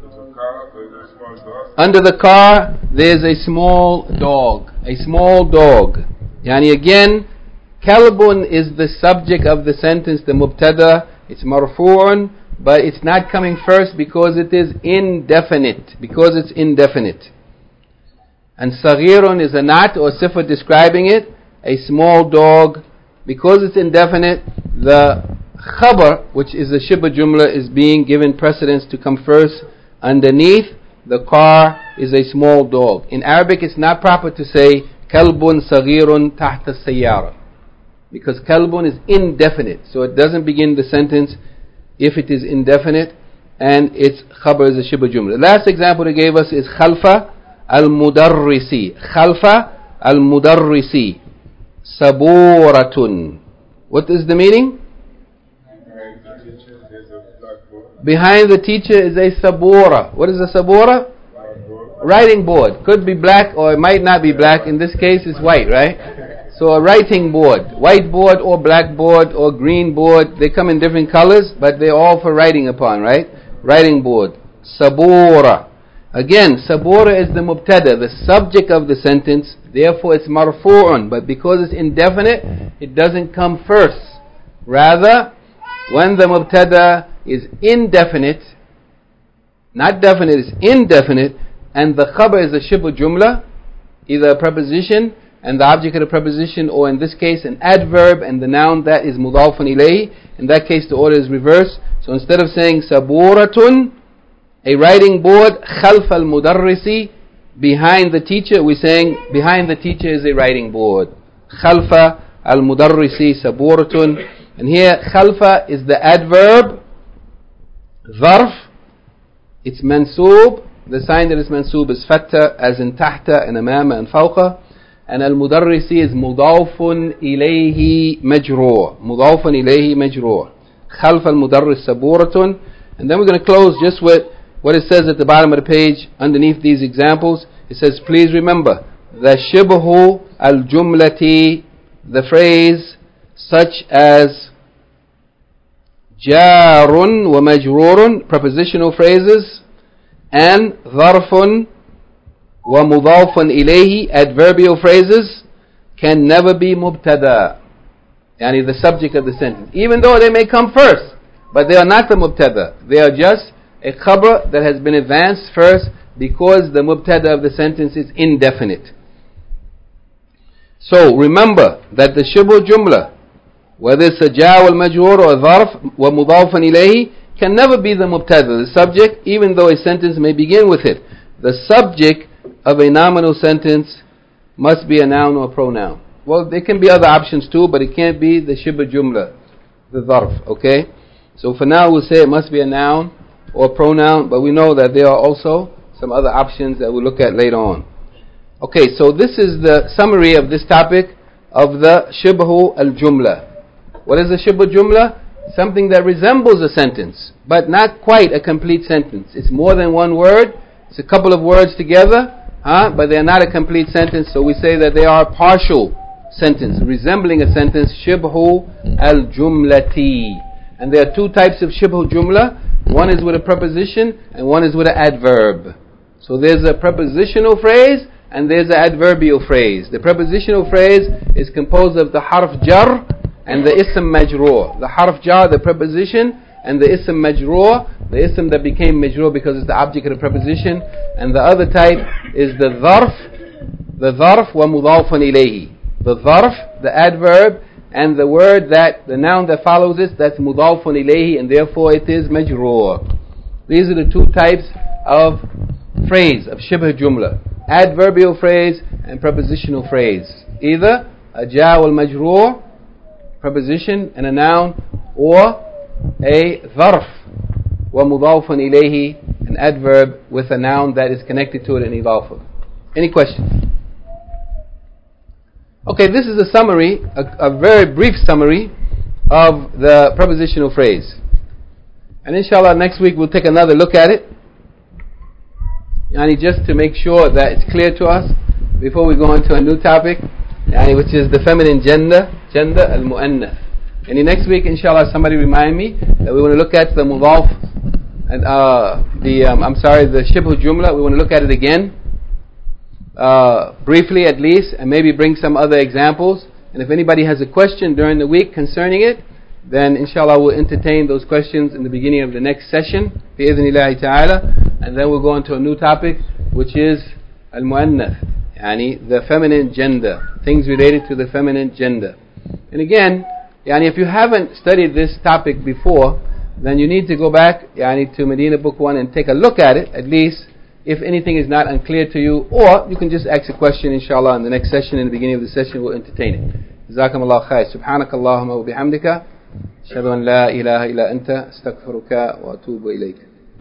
Under the car there's a small dog. A small dog. Yani again, kalbun is the subject of the sentence, the mubtada, it's marfu'un, but it's not coming first because it is indefinite. Because it's indefinite. And saghirun is a nat or sifa describing it, a small dog. Because it's indefinite, the khabar, which is the shibh jumla, is being given precedence to come first. Underneath, the car is a small dog. In Arabic, it's not proper to say kalbun saghirun tahta sayyara, because kalbun is indefinite, so it doesn't begin the sentence if it is indefinite, and its khabar is a shibh jumla. The last example they gave us is khalfa al-mudarrisi. Khalfa al-mudarrisi. Saburatun. What is the meaning? Behind the teacher is a sabura. What is a sabura? Writing board. Could be black or it might not be black. In this case it's white, right? So a writing board. White board or black board or green board. They come in different colors, but they're all for writing upon, right? Writing board. Sabura. Again, sabura is the mubtada, the subject of the sentence. Therefore it's marfu'un. But because it's indefinite, it doesn't come first. Rather, when the mubtada is indefinite, not definite, it's indefinite, and the khabar is a shibh jumla, either a preposition and the object of the preposition, or in this case an adverb and the noun that is mudafun ilayhi. In that case the order is reversed. So instead of saying saburatun, a writing board, khalf al mudarrisi, behind the teacher, we're saying behind the teacher is a writing board. Khalfa al mudarrisi saburatun. And here khalfa is the adverb. Dharf, it's mansoob. The sign that is mansoob is fatta, as in tahta and amama and fawqa. And al-mudarrisi is mudafun ilayhi majroor. Mudafun ilayhi majroor. Khalf al-mudarris saburatun. And then we're going to close just with what it says at the bottom of the page underneath these examples. It says, please remember, the shibhu al-jumlati, the phrase such as jarun wa majrurun, prepositional phrases, and dharfun wa mudafun ilayhi, adverbial phrases, can never be mubtada, yani the subject of the sentence, even though they may come first, but they are not the mubtada. They are just a khabar that has been advanced first because the mubtada of the sentence is indefinite. So remember that the shibhu jumla, whether it's a ja wal majroor or dharf wa mudafun ilayhi, can never be the mubtada, the subject, even though a sentence may begin with it. The subject of a nominal sentence must be a noun or a pronoun. Well, there can be other options too, but it can't be the shibh jumla, the dharf, okay? So for now we'll say it must be a noun or a pronoun, but we know that there are also some other options that we'll look at later on. Okay, so this is the summary of this topic of the shibhu al-jumla. What is a shibhu jumla? Something that resembles a sentence, but not quite a complete sentence. It's more than one word. It's a couple of words together, huh? But they're not a complete sentence, so we say that they are a partial sentence, resembling a sentence, shibhu al-jumlati. And there are two types of shibhu jumla. One is with a preposition, and one is with an adverb. So there's a prepositional phrase, and there's an adverbial phrase. The prepositional phrase is composed of the harf jar and the ism majroor. The harf jar, the preposition, and the ism majroor, the ism that became majroor because it's the object of the preposition. And the other type is the dharf, the dharf wa mudafun ilayhi. The dharf, the adverb, and the word that, the noun that follows it, that's mudafun ilayhi, and therefore it is majroor. These are the two types of phrase, of shibh jumla. Adverbial phrase and prepositional phrase. Either a ja wal majroor, preposition and a noun, or a dharf wa mudafun ilayhi, an adverb with a noun that is connected to it in idafa. Any questions? Okay, this is a summary, a, a very brief summary of the prepositional phrase. And inshallah next week we'll take another look at it, yani just to make sure that it's clear to us before we go into a new topic, yani which is the feminine gender, gender al-mu'annath. And next week, inshallah, somebody remind me that we want to look at the mudaf and uh, the um, I'm sorry, the shibhu jumla. We want to look at it again, uh, briefly at least, and maybe bring some other examples. And if anybody has a question during the week concerning it, then inshallah we'll entertain those questions in the beginning of the next session, bi'idhnillahi ta'ala, and then we'll go into a new topic, which is al-mu'annath, yani the feminine gender, things related to the feminine gender. And again, yani if you haven't studied this topic before, then you need to go back yani to Medina Book one and take a look at it, at least, if anything is not unclear to you, or you can just ask a question inshallah in the next session. In the beginning of the session we'll entertain it. Jazakumullah khair. Subhanakallahumma wa bihamdika ashhadu an la ilaha illa anta astaghfiruka wa atubu ilayk.